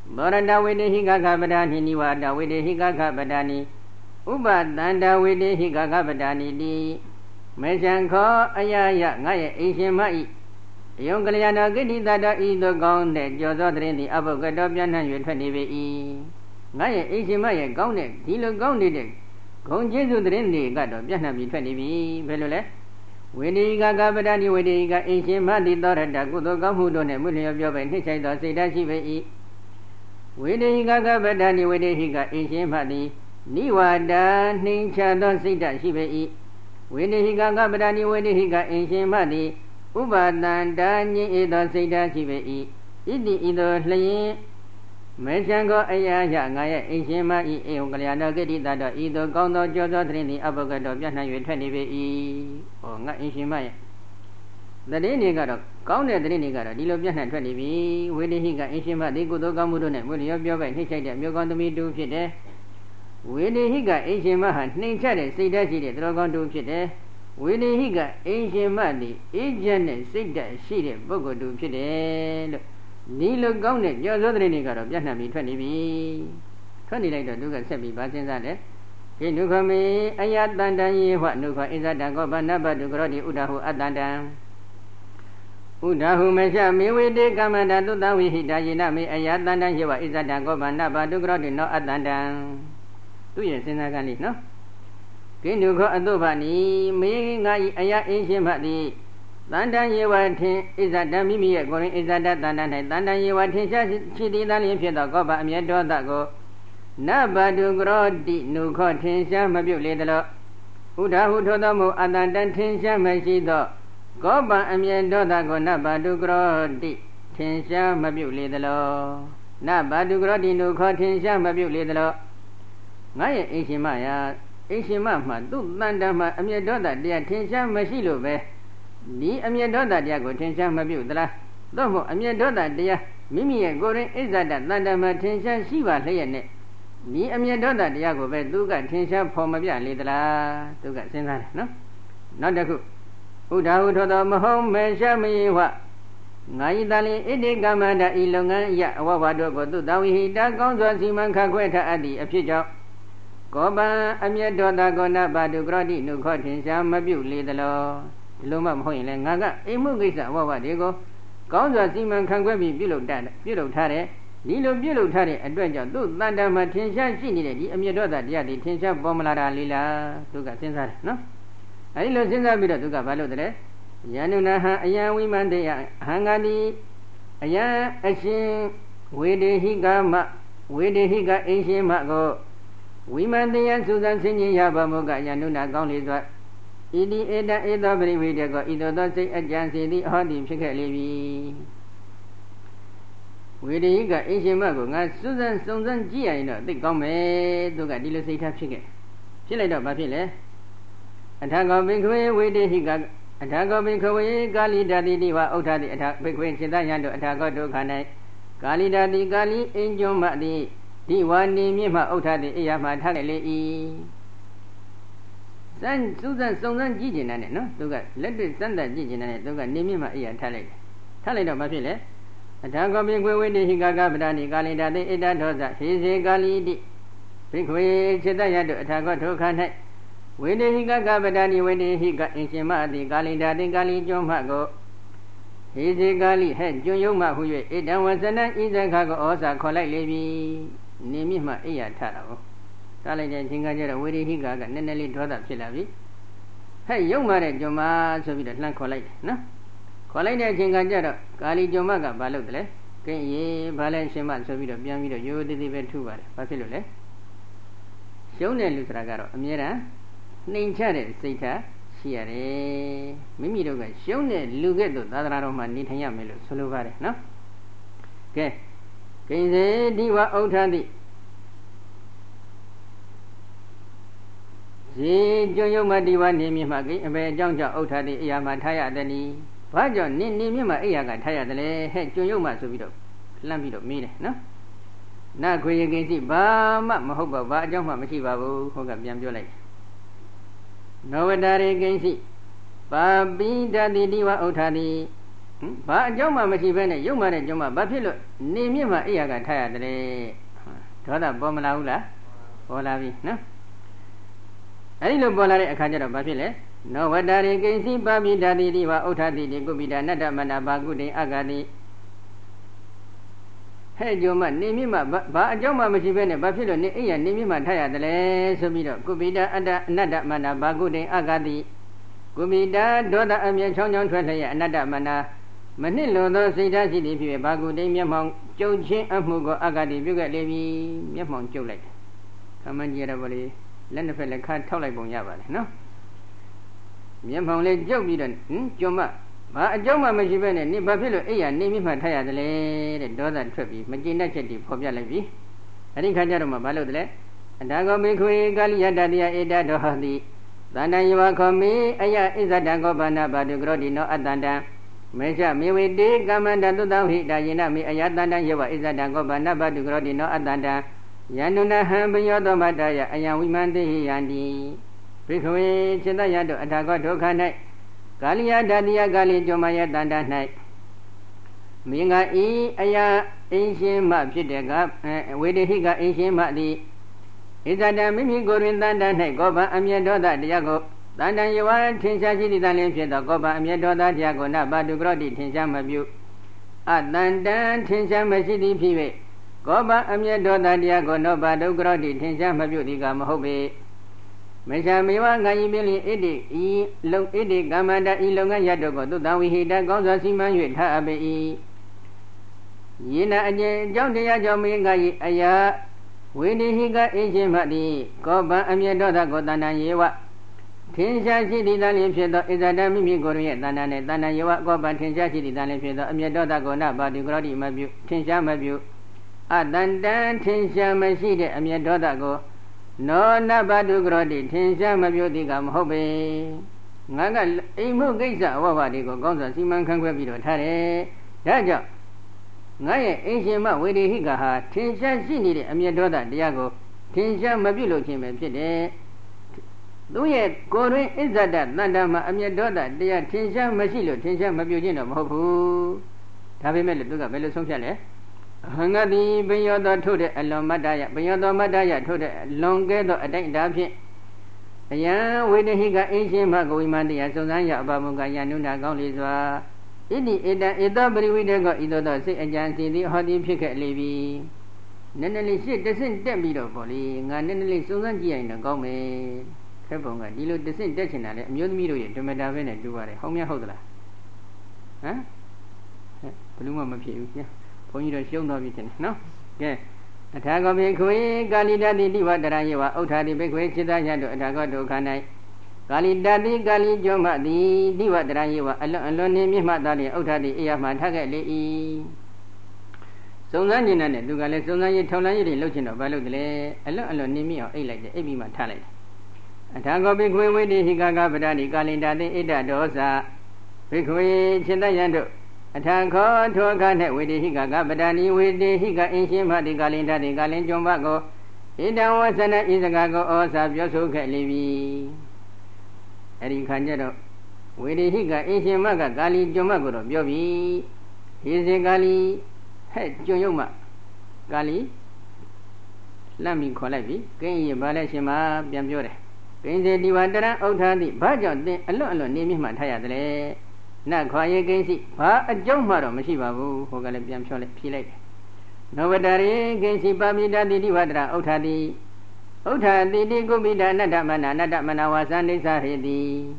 သောရတဝိတေဟိကကပဒာနိနိဝါဒဝိတေဟိကကပဒာနိဥပတန္တဝိတေဟိကကပဒာနိတိမေဇံခောအယယငါရဲ့အိရှင်မဤယုံကလျာဏဂိတိတတဤသို့ကောင်းတဲ့ကြောသောတရင်သည်အဘုကတောပြန့်နှံ့၍ထွက်နေပေ၏ငါရဲ့အိရှင်မရဲ့ကောင်းတဲ့ဒီလိုကောင်းနေတဲ့ဂုံကျေးဇူးတရင်တွေကတော့ပြန့်နှံ့ပြီးထွက်နေပြီဘယ်လိုလဲဝိတေဟိကကပဒာနိဝိတေဟိကအိရှင်မတိသောရတကုသိုလ်ကောင်းမှုတို့နှင့်မွလျော်ပြောပဲနှိမ့်ချိုက်သောစိတ်ဓာတ်ရှိပေ၏ဝိတေဟိကကပဒာနိဝိတေဟိကအိရှင်မတိနိဝါဒနှိမ့်ချသောစိတ်ဓာတ်ရှိပေ၏ဝိတေဟိကကပဒာနိဝိတေဟိကအိရှင်မတိဥပါဒန္တာညိဧသောစိတ်ဓာတ်ရှိပေ၏ဣတိဤသို့လျင်မေချံကိုအရာယငါရဲ့အိရှင်မဤအေယုံကလျာဏဂတိတတော်ဤသို့ကောင်းသောကြောသောတရင်သည်အဘုကတော်ပြန့်နှံ့၍ထွက်နေပေ၏ဟောငါအိရှင်မရဲ့တရင်တွေကတော့ကောင်းတဲ့တရင်တွေကတော့ဒီလိုပြန့်နှံ့ထွက်နေပြီဝိတေဟိကအိရှင်မသည်ကုသိုလ်ကောင်းမှုတို့နဲ့မွေလျောပြောပဲနှိမ့်ချိုက်တဲ့မြို့ကောင်းသမီးတူဖြစ်တယ်ဝိတေဟိကအိရှင်မဟာနှိမ့်ချတဲ့စိတ်ဓာတ်ရှိတဲ့တော်ကောင်းတူဖြစ်တယ်ဝိတေဟိကအိရှင်မသည်အေးချမ်းတဲ့စိတ်ဓာတ်ရှိတဲ့ပုဂ္ဂိုလ်တူဖြစ်တယ်လို့ဒီလိုကောင်းတဲ့ကြောသောတရင်တွေကတော့ပြန့်နှံ့ပြီးထွက်နေပြီထွက်နေလိုက်တော့သူကဆက်ပြီးပါစဉ်းစားတယ်ဒီနုခမေအယတန္တံယေဟနုခဣဇတံကောပနဘတုကရောတိဥဒဟုအတ္တန္တံဥဒဟုမေရှမေဝေတေကမ္မန္တသုတဝိဟိတာယေနမေအယတန္တံယေဝဣဇတံကောပနဘတုကရောတိနောအတ္တန္တံသူရဲ့စဉ်းစားကလေးနော်ကိနုခောအတုပနိမေငါဤအယအင်းရှင်မသည်တန်တန်ယေဝထင်ဣဇတံမိမိရဲ့ကိုယ်ရင်ဣဇတတန်တန်၌တန်တန်ယေဝထင်ရှားရှိသည်တန်လျင်ဖြစ်သောကောပအမြတ်တော်သကိုနဘတုကရောတိနုခောထင်ရှားမပြုတ်လေသလောဥဒဟုထိုသောမူအတန်တန်ထင်ရှားမရှိသောကောပအမြတ်တော်သကိုနဘတုကရောတိထင်ရှားမပြုတ်လေသလောနဘတုကရောတိနုခောထင်ရှားမပြုတ်လေသလောငါရဲ့အိရှင်မယာအိရှင်မမှသူ့တန်တန်မှအမြတ်တော်သတရားထင်ရှားမရှိလို့ပဲဒီအမျက်ဒေါသတရားကိုထင်ရှားမပြုတ်သလားသို့မဟုတ်အမျက်ဒေါသတရားမိမိရဲ့ကိုယ်ရင်ဣဇဒတန်တမထင်ရှားရှိပါလျက်နဲ့ဒီအမျက်ဒေါသတရားကိုပဲသူကထင်ရှားဖော်မပြလေသလားသူကစဉ်းစားတယ်နော်နောက်တစ်ခုဥဒ္ဓဟုထောသောမဟုတ်မေရှမေဝငါဤတလင်ဣတိကမ္မန္တဤလုပ်ငန်းရအဝဝတို့ကိုသူတဝိဟိတကောင်းစွာစီမံခန့်ခွဲထားအပ်သည့်အဖြစ်ကြောင့်ကောပံအမျက်ဒေါသကောနဘတုကရောတိနုခောထင်ရှားမပြုတ်လေသလောဒီလိုမှမဟုတ်ရင်လည်းငါကအိမ်မှုကိစ္စဝဝတွေကိုကောင်းစွာစီမံခန့်ခွဲပြီးပြုလုပ်တတ်ပြုလုပ်ထားတယ်ဒီလိုပြုလုပ်ထားတဲ့အတွက်ကြောင့်သူ့တန်တမှာထင်ရှားရှိနေတဲ့ဒီအမျက်ဒေါသတရားတွေထင်ရှားပေါ်မလာတာလေလားသူကစဉ်းစားတယ်နော်အဲဒီလိုစဉ်းစားပြီးတော့သူကဘာလုပ်တယ်ယန္နုနာဟံအယံဝိမန္တေယအဟံဂာတိအယံအရှင်ဝေဒေဟိကမဝေဒေဟိကအိရှင်မကိုဝိမန္တေယသုဇံဆင်ញင်ရပါမို့ကယန္နုနာကောင်းလေစွာဣတိဧတဧသောပရိဝေတကောဣသောသောစိတ်အကြံစီသည်အဟောတိဖြစ်ခဲ့လေပြီဝေဒေဟိကအိရှင်မကိုငါစွဇံစုံစမ်းကြည့်ရရင်တော့သိကောင်းမယ်သူကဒီလိုစိတ်ထားဖြစ်ခဲ့ဖြစ်လိုက်တော့ဘာဖြစ်လဲအထာကောဘိခွေဝေဒေဟိကအထာကောဘိခွေကာလိတတိတိဝဥဋ္ဌတိအထာဘိခွေစေတယံတို့အထာကောဒုက္ခ၌ကာလိတတိကာလိအင်ကျွမတိဒီဝါနေမြင့်မှဥဋ္ဌတိအရာမှထားလိုက်လေ၏စမ်းစူးစမ်းစုံစမ်းကြည့်ကျင်တယ်နော်သူကလက်တွေ့စမ်းသပ်ကြည့်ကျင်တယ်သူကနေမြင့်မှအရာထားလိုက်တယ်ထားလိုက်တော့ဘာဖြစ်လဲအထာကောပိကွေဝိတေဟိကကပဒာနိကာလိတတိဣတဒောဇဟေစေကာလိတိဘိခွေစေတယတုအထာကောဒုက္ခ၌ဝိတေဟိကကပဒာနိဝိတေဟိကအင်ရှင်မအတိကာလိတတိကာလိကျွမ်းမှကိုဟေစေကာလိဟဲ့ကျွယုံမှဟု၍ဣတံဝဇနံဣဇခကိုဩစာခေါ်လိုက်လေပြီနေမြင့်မှအရာထားတာကိုတားလိုက်တဲ့အချိန်ကကျတော့ဝိရိဟိကကနည်းနည်းလေးဒေါသဖြစ်လာပြီဟဲ့ရုံမာတဲ့ဂျုံမဆိုပြီးတော့လှမ်းခေါ်လိုက်တယ်နော်ခေါ်လိုက်တဲ့အချိန်ကကျတော့ကာလီဂျုံမကဘာလုပ်တယ်လဲကင်းရေဘာလဲရှင်မဆိုပြီးတော့ပြန်ပြီးတော့ရိုးသေးသေးပဲထုပါတယ်ဘာဖြစ်လို့လဲရှုံးတဲ့လူဆိုတာကတော့အမြဲတမ်းနှိမ်ချတဲ့စိတ်ထားရှိရတယ်မိမိတို့ကရှုံးတဲ့လူကဲ့သို့သာသနာတော်မှာနေထိုင်ရမယ်လို့ဆိုလိုပါတယ်နော်ကဲကိဉ္စေဒီဝဥဋ္ဌတိဇေကျွယုံမတိဝနေမြင့်မှကိအဘယ်အကြောင်းကြောင့်ဥဋ္ဌတိအရာမှာထားရသည်နီဘာကြောင့်နေနေမြင့်မှအရာကထားရတယ်လဲဟဲ့ကျွယုံမဆိုပြီးတော့လှမ်းပြီးတော့မေးတယ်နော်နခွေရကိစီဘာမှမဟုတ်ပါဘာအကြောင်းမှမရှိပါဘူးဟုတ်ကပြန်ပြောလိုက်နောဝတ္တရေကိစီပါပိတတိတိဝဥဋ္ဌတိဘာအကြောင်းမှမရှိဘဲနဲ့ရုပ်မှတဲ့ကြောင့်မှဘာဖြစ်လို့နေမြင့်မှအိယာကထားရတယ်ဒေါသပေါ်မလာဘူးလားပေါ်လာပြီနော်အဲဒီလိုပေါ်လာတဲ့အခါကျတော့ဘာဖြစ်လဲနောဝတ္တရိကိဉ္စီပါပိဓာတိတိဝဥဋ္ဌတိတိကုပိဒနတ္တမနာဘာကုတိအဂတိဟဲ့ကြောင့်မှနေမြင့်မှဘာအကြောင်းမှမရှိဘဲနဲ့ဘာဖြစ်လို့နေအိယာနေမြင့်မှထားရတယ်လဲဆိုပြီးတော့ကုပိဒအတ္တအနတ္တမနာဘာကုတိအဂတိကုပိဒဒေါသအမျက်ချောင်းချောင်းထွက်လျက်အနတ္တမနာမနှစ်လွန်သောစိတ်ဓာတ်ရှိသည်ဖြစ်၍ဘာကုတိမျက်မှောင်ကျုံချင်းအမှုကိုအဂတိပြုခဲ့လေပြီမျက်မှောင်ကျုပ်လိုက်ခမန်းကြီးရတော့ဗောလေလက်နှစ်ဖက်လက်ခါထောက်လိုက်ပုံရပါလေနော်မျက်မှောင်လေးကျုပ်ပြီးတော့ဟင်ကြုံမဘာအကြောင်းမှမရှိဘဲနဲ့နေဘာဖြစ်လို့အိယာနေမြင့်မှထားရတယ်လဲတဲ့ဒေါသထွက်ပြီးမကျင်တတ်ချက်တွေဖော်ပြလိုက်ပြီအဲ့ဒီခါကျတော့မှဘာလို့တလဲအတာကောမေခွေကာလိယတတယဧတတောဟတိသန္တယဝခောမေအယဣဇတံကောဘာနာဘာတုကရောတိနောအတ္တန္တံမေချမေဝေတေကမ္မန္တသုတ္တဝိတာယေနမေအယတန္တံယေဝဣဇတံကောဘာနာဘာတုကရောတိနောအတ္တန္တံယန္တုနဟံပညောတောမတ္တယအယံဝိမန္တိဟိယန္တိဘိခဝေစေတယတောအထာကောဒုက္ခ၌ကာလိယဓာတိယကာလိကျော်မယတန္တ၌မင်္ဂဤအယအင်းရှင်မဖြစ်တဲ့ကဝေဒဟိကအင်းရှင်မသည်ဣဇတံမိမိကိုယ်တွင်တန္တ၌ကောဗံအမျက်ဒေါသတရားကိုတန္တံယဝထင်ရှားရှိသည့်တန်လင်းဖြစ်သောကောဗံအမျက်ဒေါသတရားကိုနဘာတုကရောတိထင်ရှားမပြုအတန္တံထင်ရှားမရှိသည်ဖြစ်၍ကောဗံအမျက်ဒေါသတရားကိုနောဘာတုကရောတိထင်ရှားမပြုသည်ကမဟုတ်ပေမေရှာမေဝငါယိပင်လင်ဣတိဤလုံဣတိကမ္မန္တဤလုံငန်းရတ်တို့ကိုသုတ္တဝိဟိတကောင်းစွာစီမံ၍ထားအပ်ပေ၏ယေနအကျင့်အကြောင်းတရားကြောင့်မင်းက၏အယာဝိနိဟိကအင်းရှင်မသည်ကောဗံအမျက်ဒေါသကိုတဏ္ဍယေဝထင်ရှားရှိသည့်တန်လျင်ဖြစ်သောဣဇဒံမိမိကိုယ်ရဲ့တဏ္ဍနဲ့တဏ္ဍယေဝကောဗံထင်ရှားရှိသည့်တန်လျင်ဖြစ်သောအမျက်ဒေါသကိုနဘာတိကရောတိမပြုထင်ရှားမပြုအတန္တံထင်ရှားမရှိတဲ့အမျက်ဒေါသကိုနောနဘာတုကရောတိထင်ရှားမပြုသည်ကမဟုတ်ပေငါကအိမ်မှုကိစ္စအဝဝတွေကိုကောင်းစွာစီမံခန့်ခွဲပြီးတော့ထားတယ်ဒါကြောင့်ငါရဲ့အင်းရှင်မဝေဒိဟိကဟာထင်ရှားရှိနေတဲ့အမျက်ဒေါသတရားကိုထင်ရှားမပြုလို့ခြင်းပဲဖြစ်တယ်သူရဲ့ကိုယ်တွင်အစ္ဆဒတန်တမှာအမျက်ဒေါသတရားထင်ရှားမရှိလို့ထင်ရှားမပြုခြင်းတော့မဟုတ်ဘူးဒါပေမဲ့လည်းသူကဘယ်လိုဆုံးဖြတ်လဲဟံငါသည်ဘယောသောထို့တဲ့အလွန်မတ္တယဘယောသောမတ္တယထို့တဲ့အလွန်ကဲသောအတိုင်းဒါဖြင့်အယံဝိတဟိကအင်းရှင်မဂဝိမန္တယစုံစမ်းရအပမုကယနုနာကောင်းလေစွာဣတိဧတံဧသောပရိဝိတေကောဤသို့သောစိတ်အကြံစီသည်ဟောသည်ဖြစ်ခဲ့လေပြီနည်းနည်းလေးရှစ်တဆင့်တက်ပြီးတော့ပေါ့လေငါနည်းနည်းလေးစုံစမ်းကြည့်ရင်တော့ကောင်းမယ်ခက်ပုံကဒီလိုတဆင့်တက်ချင်တာလေအမျိုးသမီးတို့ရဲ့ဓမ္မတာပဲနဲ့တူပါတယ်ဟုတ်မြတ်ဟုတ်သလားဟမ်ဘယ်လို့မှမဖြစ်ဘူးညာဘုန်းကြီးတို့ရှုံးတော်ပြီတင်နော်ကဲအထာဂောဘေခွေကာလိတတိတိဝတရယေဝဥဋ္ဌာတိဘေခွေစိတ္တယတုအထာဂောဒုက္ခ၌ကာလိတတိကာလိကျော်မသည်တိဝတရယေဝအလွန်အလွန်နေမြင့်မှသာလျှင်ဥဋ္ဌာတိအရာမှထားခဲ့လေ၏စုံစမ်းကျင်တဲ့သူကလည်းစုံစမ်းရေးထောက်လန်းရေးတွေလုပ်ချင်တော့ဘာလုပ်တယ်လဲအလွန်အလွန်နေမြင့်အောင်အိတ်လိုက်တယ်အိပ်ပြီးမှထားလိုက်တယ်အထာဂောဘေခွေဝိတိဟိကာကပဒတိကာလိတတိဣဒ္ဓဒောဇဘေခွေစိတ္တယတုအထာခောထောခနဲ့ဝေတိဟိကကပဒဏီဝေတိဟိကအင်းရှင်မတိကာလင်တတိကာလင်ကျွံဘကိုဣဒံဝဆနဣဇဂကိုဩစာပြောဆိုခဲ့လေပြီအဲ့ဒီခါကျတော့ဝေတိဟိကအင်းရှင်မကကာလီကျွံဘကိုတော့ပြောပြီဟိစေကာလီဟဲ့ကျွံရုံမကာလီလမ်းပြီးခေါ်လိုက်ပြီကင်းရင်ဗာလဲရှင်မပြန်ပြောတယ်ကင်းစေဒီဝတရံဥဋ္ဌာတိဘာကြောင့်သင်အလွတ်အလွတ်နေမြင့်မှထားရတယ်လဲနတ်ခွာရေးကိစ္စဘာအကျုံးမှတော့မရှိပါဘူးဟိုကလည်းပြန်ဖြောလိုက်ဖြေလိုက်တယ်နောဝတရေကိစ္စပါမိတတိတိဝတ္တရဥဋ္ဌာတိဥဋ္ဌာတိတိကုမိဒအနတ္တမနာအနတ္တမနာဝါသနိစ္စဟေတိ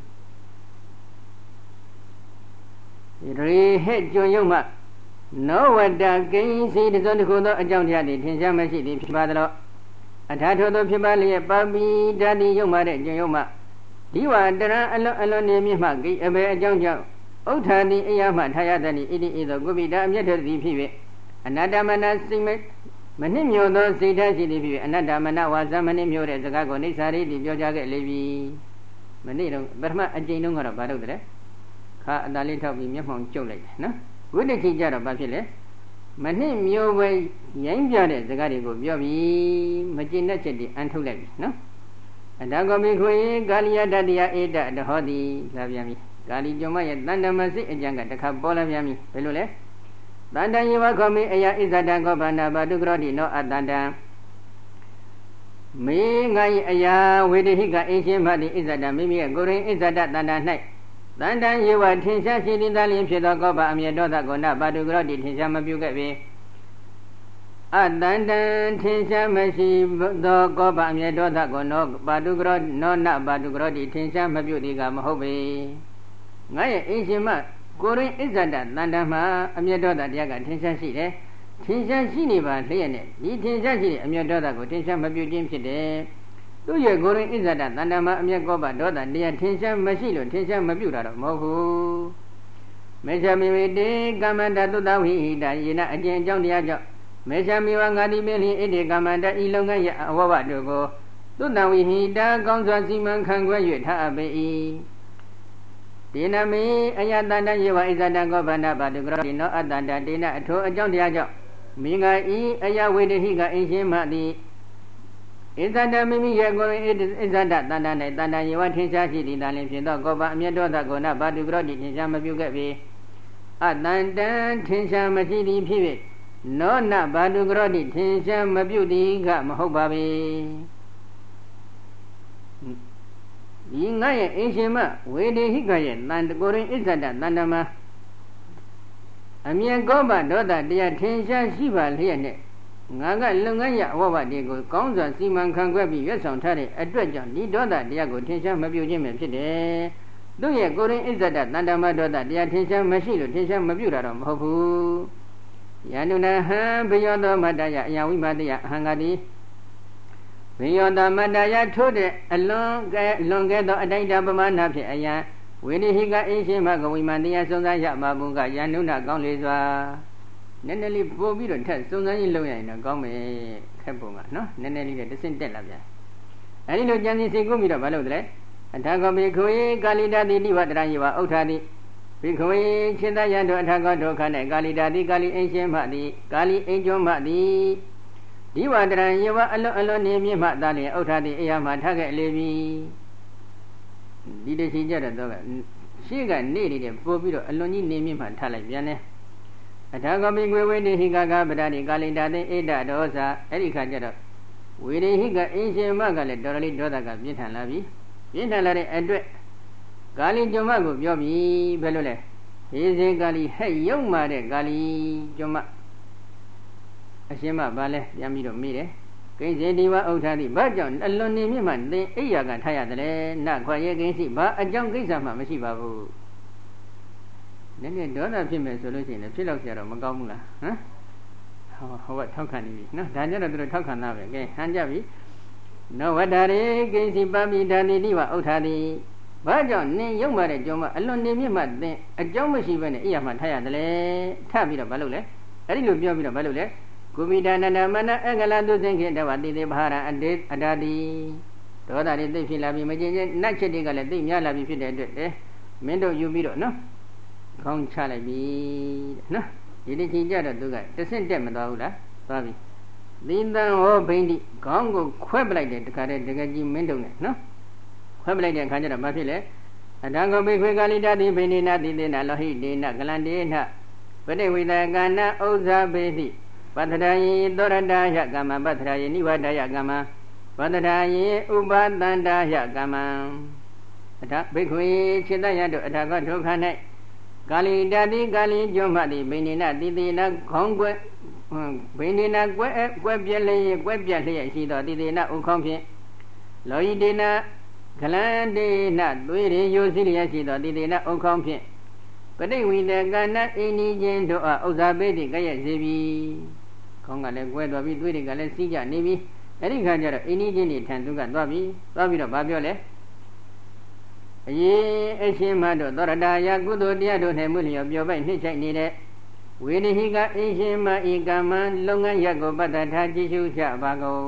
ရေဟဲ့ကျွံရုံမှနောဝတ္တကိစ္စတစုံတစ်ခုသောအကြောင်းတရားတွေထင်ရှားမရှိသည်ဖြစ်ပါသလားအထာထိုသောဖြစ်ပါလျက်ပါမိတတိရုံမှတဲ့ကျွံရုံမှဒီဝတရအလွန်အလွန်နေမြင့်မှကိအဘယ်အကြောင်းကြောင့်ဥဋ္ဌာတိအယမထာယတတိဣတိဣသောကုပိတာအမျက်တော်သည်ဖြစ်၍အနတ္တမနစိမမနှိမ့်မြို့သောစိတ်ဓာတ်ရှိသည်ဖြစ်၍အနတ္တမနဝါဇမနှိမ့်မြို့တဲ့စကားကိုနေစာရိတိပြောကြခဲ့လေပြီမနေ့တော့ပထမအကျဉ်းလုံးကတော့ဘာလို့တဲ့ခါအတားလေးထောက်ပြီးမျက်မှောင်ကျုပ်လိုက်တယ်နော်ဝိတ္တိကြတော့ဘာဖြစ်လဲမနှိမ့်မြို့ပဲရိုင်းပြတဲ့စကားတွေကိုပြောပြီးမကျင်တဲ့ချက်တွေအန်ထုတ်လိုက်ပြီနော်အတ္တကောမိခွေကာလိယတတ္တယဧတတဟောတိလာပြန်ပြီကာလီကျွမ်းမရဲ့တန်တမစိတ်အကြံကတခါပေါ်လာပြန်ပြီဘယ်လိုလဲတန်တန်ယေဝခောမိအယဣဇတံကောဘာနာဘာတုကရောတိနောအတန်တံမေငါ၏အယာဝေဒဟိကအင်းရှင်မတိဣဇတံမိမိရဲ့ကိုရင်ဣဇတတန်တံ၌တန်တန်ယေဝထင်ရှားရှိသည်သားလျင်ဖြစ်သောကောဘာအမြဲဒေါသကိုနဘာတုကရောတိထင်ရှားမပြုခဲ့ပေအတန်တံထင်ရှားမရှိသောကောဘာအမြဲဒေါသကိုနောဘာတုကရောနောနဘာတုကရောတိထင်ရှားမပြုသည်ကမဟုတ်ပေငါရဲ့အင်းရှင်မကိုရင်ဣဇဒတန်တမှာအမြတ်တော်တရားကထင်ရှားရှိတယ်ထင်ရှားရှိနေပါလျက်နဲ့ဒီထင်ရှားရှိတဲ့အမြတ်တော်ကိုထင်ရှားမပြုခြင်းဖြစ်တယ်သူရဲ့ကိုရင်ဣဇဒတန်တမှာအမြတ်ကောပဒေါသတရားထင်ရှားမရှိလို့ထင်ရှားမပြုတာတော့မဟုတ်ဘူးမေချာမိဝေတေကမ္မန္တသုတဝိဟိတယေနအကျင့်အကြောင်းတရားကြောင့်မေချာမိဝငါတိမေလျဣတိကမ္မန္တဤလုံငန်းရဲ့အဝဘတို့ကိုသုတဝိဟိတကောင်းစွာစီမံခန့်ခွဲ၍ထားအပ်ပေ၏ဒေနမေအယတန္တယေဝဣဇတံကောဗန္ဒပါတုကရောတိနောအတန္တဒေနအထိုအကြောင်းတရားကြောင့်မိငါဤအယဝေဒဟိကအင်းရှင်မသည်ဣဇတမိမိရဲ့ကိုယ်ဣဇတတန္တ၌တန္တယေဝထင်ရှားရှိသည်သာလျှင်ဖြစ်သောကောဗအမြတ်တော်သကောနပါတုကရောတိထင်ရှားမပြုခဲ့ပေအတန္တထင်ရှားမရှိသည်ဖြစ်၍နောနပါတုကရောတိထင်ရှားမပြုသည်ကမဟုတ်ပါပေဒီငါရဲ့အင်းရှင်မဝေဒေဟိကရဲ့တန်တကိုရင်ဣဇဒတန်တမအမြင်ကောပဒေါသတရားထင်ရှားရှိပါလျက်နဲ့ငါကလုံငန်းရအဝဘတွေကိုကောင်းစွာစီမံခန့်ခွဲပြီးရွတ်ဆောင်ထားတဲ့အတွက်ကြောင့်ဒီဒေါသတရားကိုထင်ရှားမပြုခြင်းပဲဖြစ်တယ်။သူ့ရဲ့ကိုရင်ဣဇဒတန်တမဒေါသတရားထင်ရှားမရှိလို့ထင်ရှားမပြုတာတော့မဟုတ်ဘူး။ယန္တုနဟံဘယောသောမတ္တယအယဝိမတယအဟံဂတိဘေယောတမတ္တယထို့တဲ့အလွန်ကဲလွန်ကဲသောအတိုင်းတပမာဏဖြင့်အယံဝိနိဟိကအင်းရှင်မကဝိမန္တရားစုံစမ်းရမှာဘုံကယန္နုနာကောင်းလေစွာနည်းနည်းလေးပို့ပြီးတော့ထက်စုံစမ်းရေးလုပ်ရရင်တော့ကောင်းမယ်ခက်ပုံကနော်နည်းနည်းလေးနဲ့တစ်ဆင့်တက်လာပြန်အဲဒီလိုကြံစီစိတ်ကူးပြီးတော့မလုပ်တယ်အထာကောဘေခွေကာလိတတိနိဝတ္တရယေဝဥဋ္ဌာတိဘေခွေခြေတယံတို့အထာကောဒုက္ခနဲ့ကာလိတတိကာလိအင်းရှင်မသည်ကာလိအင်းကျွမ်းမသည်ဒီဝတ္တရယေဝအလွန်အလွန်နေမြင့်မှသာလျှင်ဥဋ္ဌာတိအရာမှာထားခဲ့လေပြီဒီတချီကြတော့ကရှေ့ကနေနေတဲ့ပို့ပြီးတော့အလွန်ကြီးနေမြင့်မှထားလိုက်ပြန်တယ်အထာကပိကွေဝိနေဟိကကပဒတိကာလိတာတိဣဒဒောဇာအဲ့ဒီခါကျတော့ဝေရေဟိကအင်းရှင်မကလည်းတော်တော်လေးဒေါသကပြင်းထန်လာပြီပြင်းထန်လာတဲ့အတွက်ကာလိကျွမ်းမကိုပြောပြီဘယ်လိုလဲဟေဇေကာလိဟဲ့ယုံမာတဲ့ကာလိကျွမ်းမအရှင်မဘာလဲပြန်ပြီးတော့မေးတယ်ကိဉ္စေဒီဝဥဋ္ဌာတိဘာကြောင့်အလွန်နေမြင့်မှသင်အိယာကထားရတယ်လဲနခွာရဲ့ကိဉ္စီဘာအကြောင်းကိစ္စမှမရှိပါဘူးနည်းနည်းဒေါသဖြစ်မယ်ဆိုလို့ရှိရင်လည်းဖြစ်တော့ကြတော့မကောင်းဘူးလားဟမ်ဟောဟောထောက်ခံနေပြီနော်ဒါကြတော့သူတို့ထောက်ခံတာပဲကဲဟန်ကြပြီနောဝတ္တရေကိဉ္စီပပိဓာတိဒီဝဥဋ္ဌာတိဘာကြောင့်နင်ရုံမာတဲ့ကြောင့်မအလွန်နေမြင့်မှသင်အကြောင်းမရှိဘဲနဲ့အိယာမှထားရတယ်လဲထပ်ပြီးတော့ဘာလုပ်လဲအဲ့ဒီလိုပြောပြီးတော့ဘာလုပ်လဲကုမိဒနာနာမနအကလတုသင်္ခေတဝတိတိဘာရအတေအတာတိဒေါသတွေသိဖြစ်လာပြီးမကျင်ချင်းနတ်ချက်တွေကလည်းသိများလာပြီးဖြစ်တဲ့အတွက်လေမင်းတို့ယူပြီးတော့နော်ခေါင်းချလိုက်ပြီတဲ့နော်ဒီတစ်ချိန်ကျတော့သူကတဆင့်တက်မသွားဘူးလားသွားပြီသီတံဟောဘိန္တိခေါင်းကိုခွဲပလိုက်တယ်တခါတည်းတကယ်ကြီးမင်းတို့နဲ့နော်ခွဲပလိုက်တဲ့အခါကျတော့မဖြစ်လေအတံကိုပိခွေကာလိတတိဘိန္ဒိနာတိတေနလောဟိတေနကလန္တေနပတိဝိတကနာဥဇ္ဇဘေတိပတ္ထရာယေသောရတယကမ္မပတ္ထရာယေနိဝတယကမ္မပတ္ထရာယေဥပသန္တယကမ္မအထဘိက္ခွေခြေတယတို့အထကဒုက္ခ၌ကာလိတတိကာလိကျွမ်းမှသည်ဘိနေနတိတိနခေါင်းကွယ်ဘိနေနကွယ်ကွယ်ပြက်လျက်ကွယ်ပြက်လျက်ရှိသောတိတိနဥခေါင်းဖြင့်လောဟိတေနကလန္တေနသွေးရယိုစီလျက်ရှိသောတိတိနဥခေါင်းဖြင့်ပဋိဝိတကနအိနီချင်းတို့အားဥစ္စာပေတိကရဲ့စေပြီခေါင်းကလည်းကွဲသွားပြီသွေးတွေကလည်းစီးကြနေပြီအဲ့ဒီခါကျတော့အိနီချင်းတွေထံသူကသွားပြီသွားပြီးတော့ဗာပြောလဲအယေအရှင်မတို့သောရတာယကုသိုလ်တရားတို့နဲ့မှုလျော်ပြောပိုက်နှိမ့်ချိုက်နေတဲ့ဝေနိဟိကအရှင်မဤကမ္မလုပ်ငန်းရက်ကိုပတ္တထားကြည့်ရှုကြပါကုန်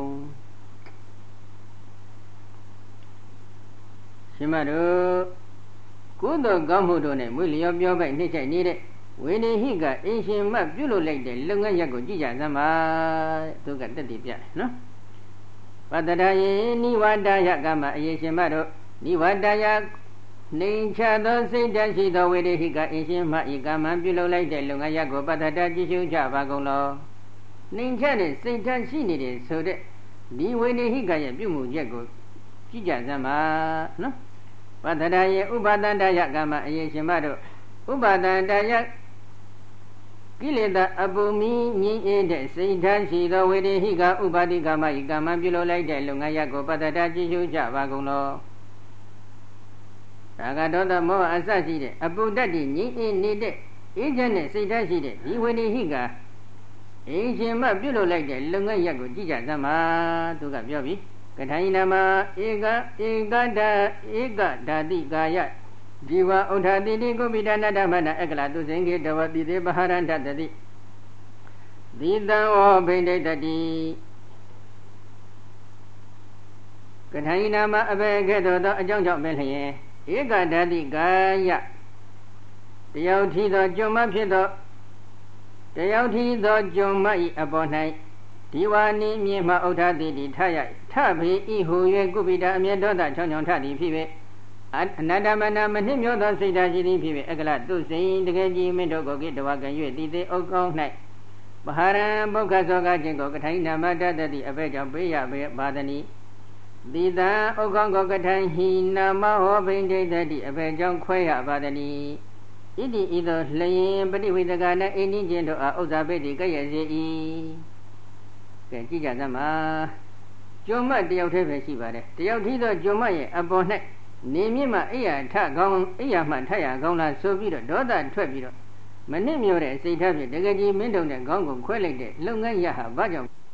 ရှင်မတို့ကုသိုလ်ကောင်းမှုတို့နဲ့မှုလျော်ပြောပိုက်နှိမ့်ချိုက်နေတဲ့ဝေနိဟိကအင်ရှင်မပြုလုပ်လိုက်တဲ့လုပ်ငန်းရက်ကိုကြည့်ကြစမ်းပါသူကတက်တည်ပြတယ်နော်ပတ္တရာယေနိဝတယကမ္မအယေရှင်မတို့နိဝတယနေချသောစိတ်ဓာတ်ရှိသောဝိရိဟိကအရှင်မဤကာမံပြုလုပ်လိုက်တဲ့လုံငါရကိုပတ္တတကြည့်ရှုကြပါကုန်လောနေချတဲ့စိတ်ဓာတ်ရှိနေတဲ့ဆိုတဲ့ဒီဝိရိဟိကရဲ့ပြုမှုချက်ကိုကြည့်ကြစမ်းပါနော်ပတ္တတရဲ့ဥပါဒန္တယကာမအရင်ရှင်မတို့ဥပါဒန္တယကိလေသာအပူမီငြိမ်းအေးတဲ့စိတ်ဓာတ်ရှိသောဝိရိဟိကဥပါတိကာမဤကာမံပြုလုပ်လိုက်တဲ့လုံငါရကိုပတ္တတကြည့်ရှုကြပါကုန်လောဒါကဒေါသမောဟအစရှိတဲ့အပုဒ္ဒတိငြိမ်းအေးနေတဲ့အေးချမ်းတဲ့စိတ်ဓာတ်ရှိတဲ့ဒီဝိရိဟိကအင်းရှင်မပြုလုပ်လိုက်တဲ့လုံငန်းရက်ကိုကြည့်ကြစမ်းပါသူကပြောပြီကထာယိနာမဧကဧကဒဧကဓာတိကာယဒီဝဥထာတိတိကုပိဒနာဓမ္မနာအကလတုစင်္ကေတဝတိသေပဟာရန္တတတိဒီတံဝဘိန္ဒိတတိကထာယိနာမအဘေကဲ့သို့သောအကြောင်းကြောင့်ပဲလျင်ဧကဓာတိကာယတယောက်ထီသောကျွမ်းမဖြစ်သောတယောက်ထီသောကျွမ်းမ၏အပေါ်၌ဒီဝါနိမြင်မှဥထာတိတိထရထဖေဤဟူ၍ကုပိတာအမြဲဒေါသချောင်းချောင်းထသည်ဖြစ်၍အနတ္တမနာမနှိမျောသောစိတ်ဓာတ်ရှိသည်ဖြစ်၍အကလတုစိန်တကယ်ကြီးမင်းတို့ကိုကိတဝကံ၍တည်သေးဥကောင်း၌ပဟာရံပုခ္ခသောကခြင်းကိုကထိုင်နာမတတတိအဘဲကြောင့်ပေးရပေပါသနိတိတံဥကောင်းကိုကထိုင်ဟိနာမဟောဘိန္ဒိတတိအဘဲကြောင့်ခွဲရပါသနိဣတိဤသို့လျင်ပฏิဝိတကနဲ့အိန္ဒိချင်းတို့အားဥစ္စာပိတိကဲ့ရဲ့စေ၏ကဲကြည့်ကြစမ်းပါကျွမ်းမတယောက်တည်းပဲရှိပါတယ်တယောက်ထီးသောကျွမ်းမရဲ့အပေါ်၌နေမြင့်မှအိယာထကောင်းအိယာမှထရကောင်းလားဆိုပြီးတော့ဒေါသထွက်ပြီးတော့မနစ်မြို့တဲ့စိတ်ထားဖြင့်တကယ်ကြီးမင်းတုံတဲ့ခေါင်းကိုခွဲလိုက်တဲ့လုပ်ငန်းရဟာဘာကြောင့်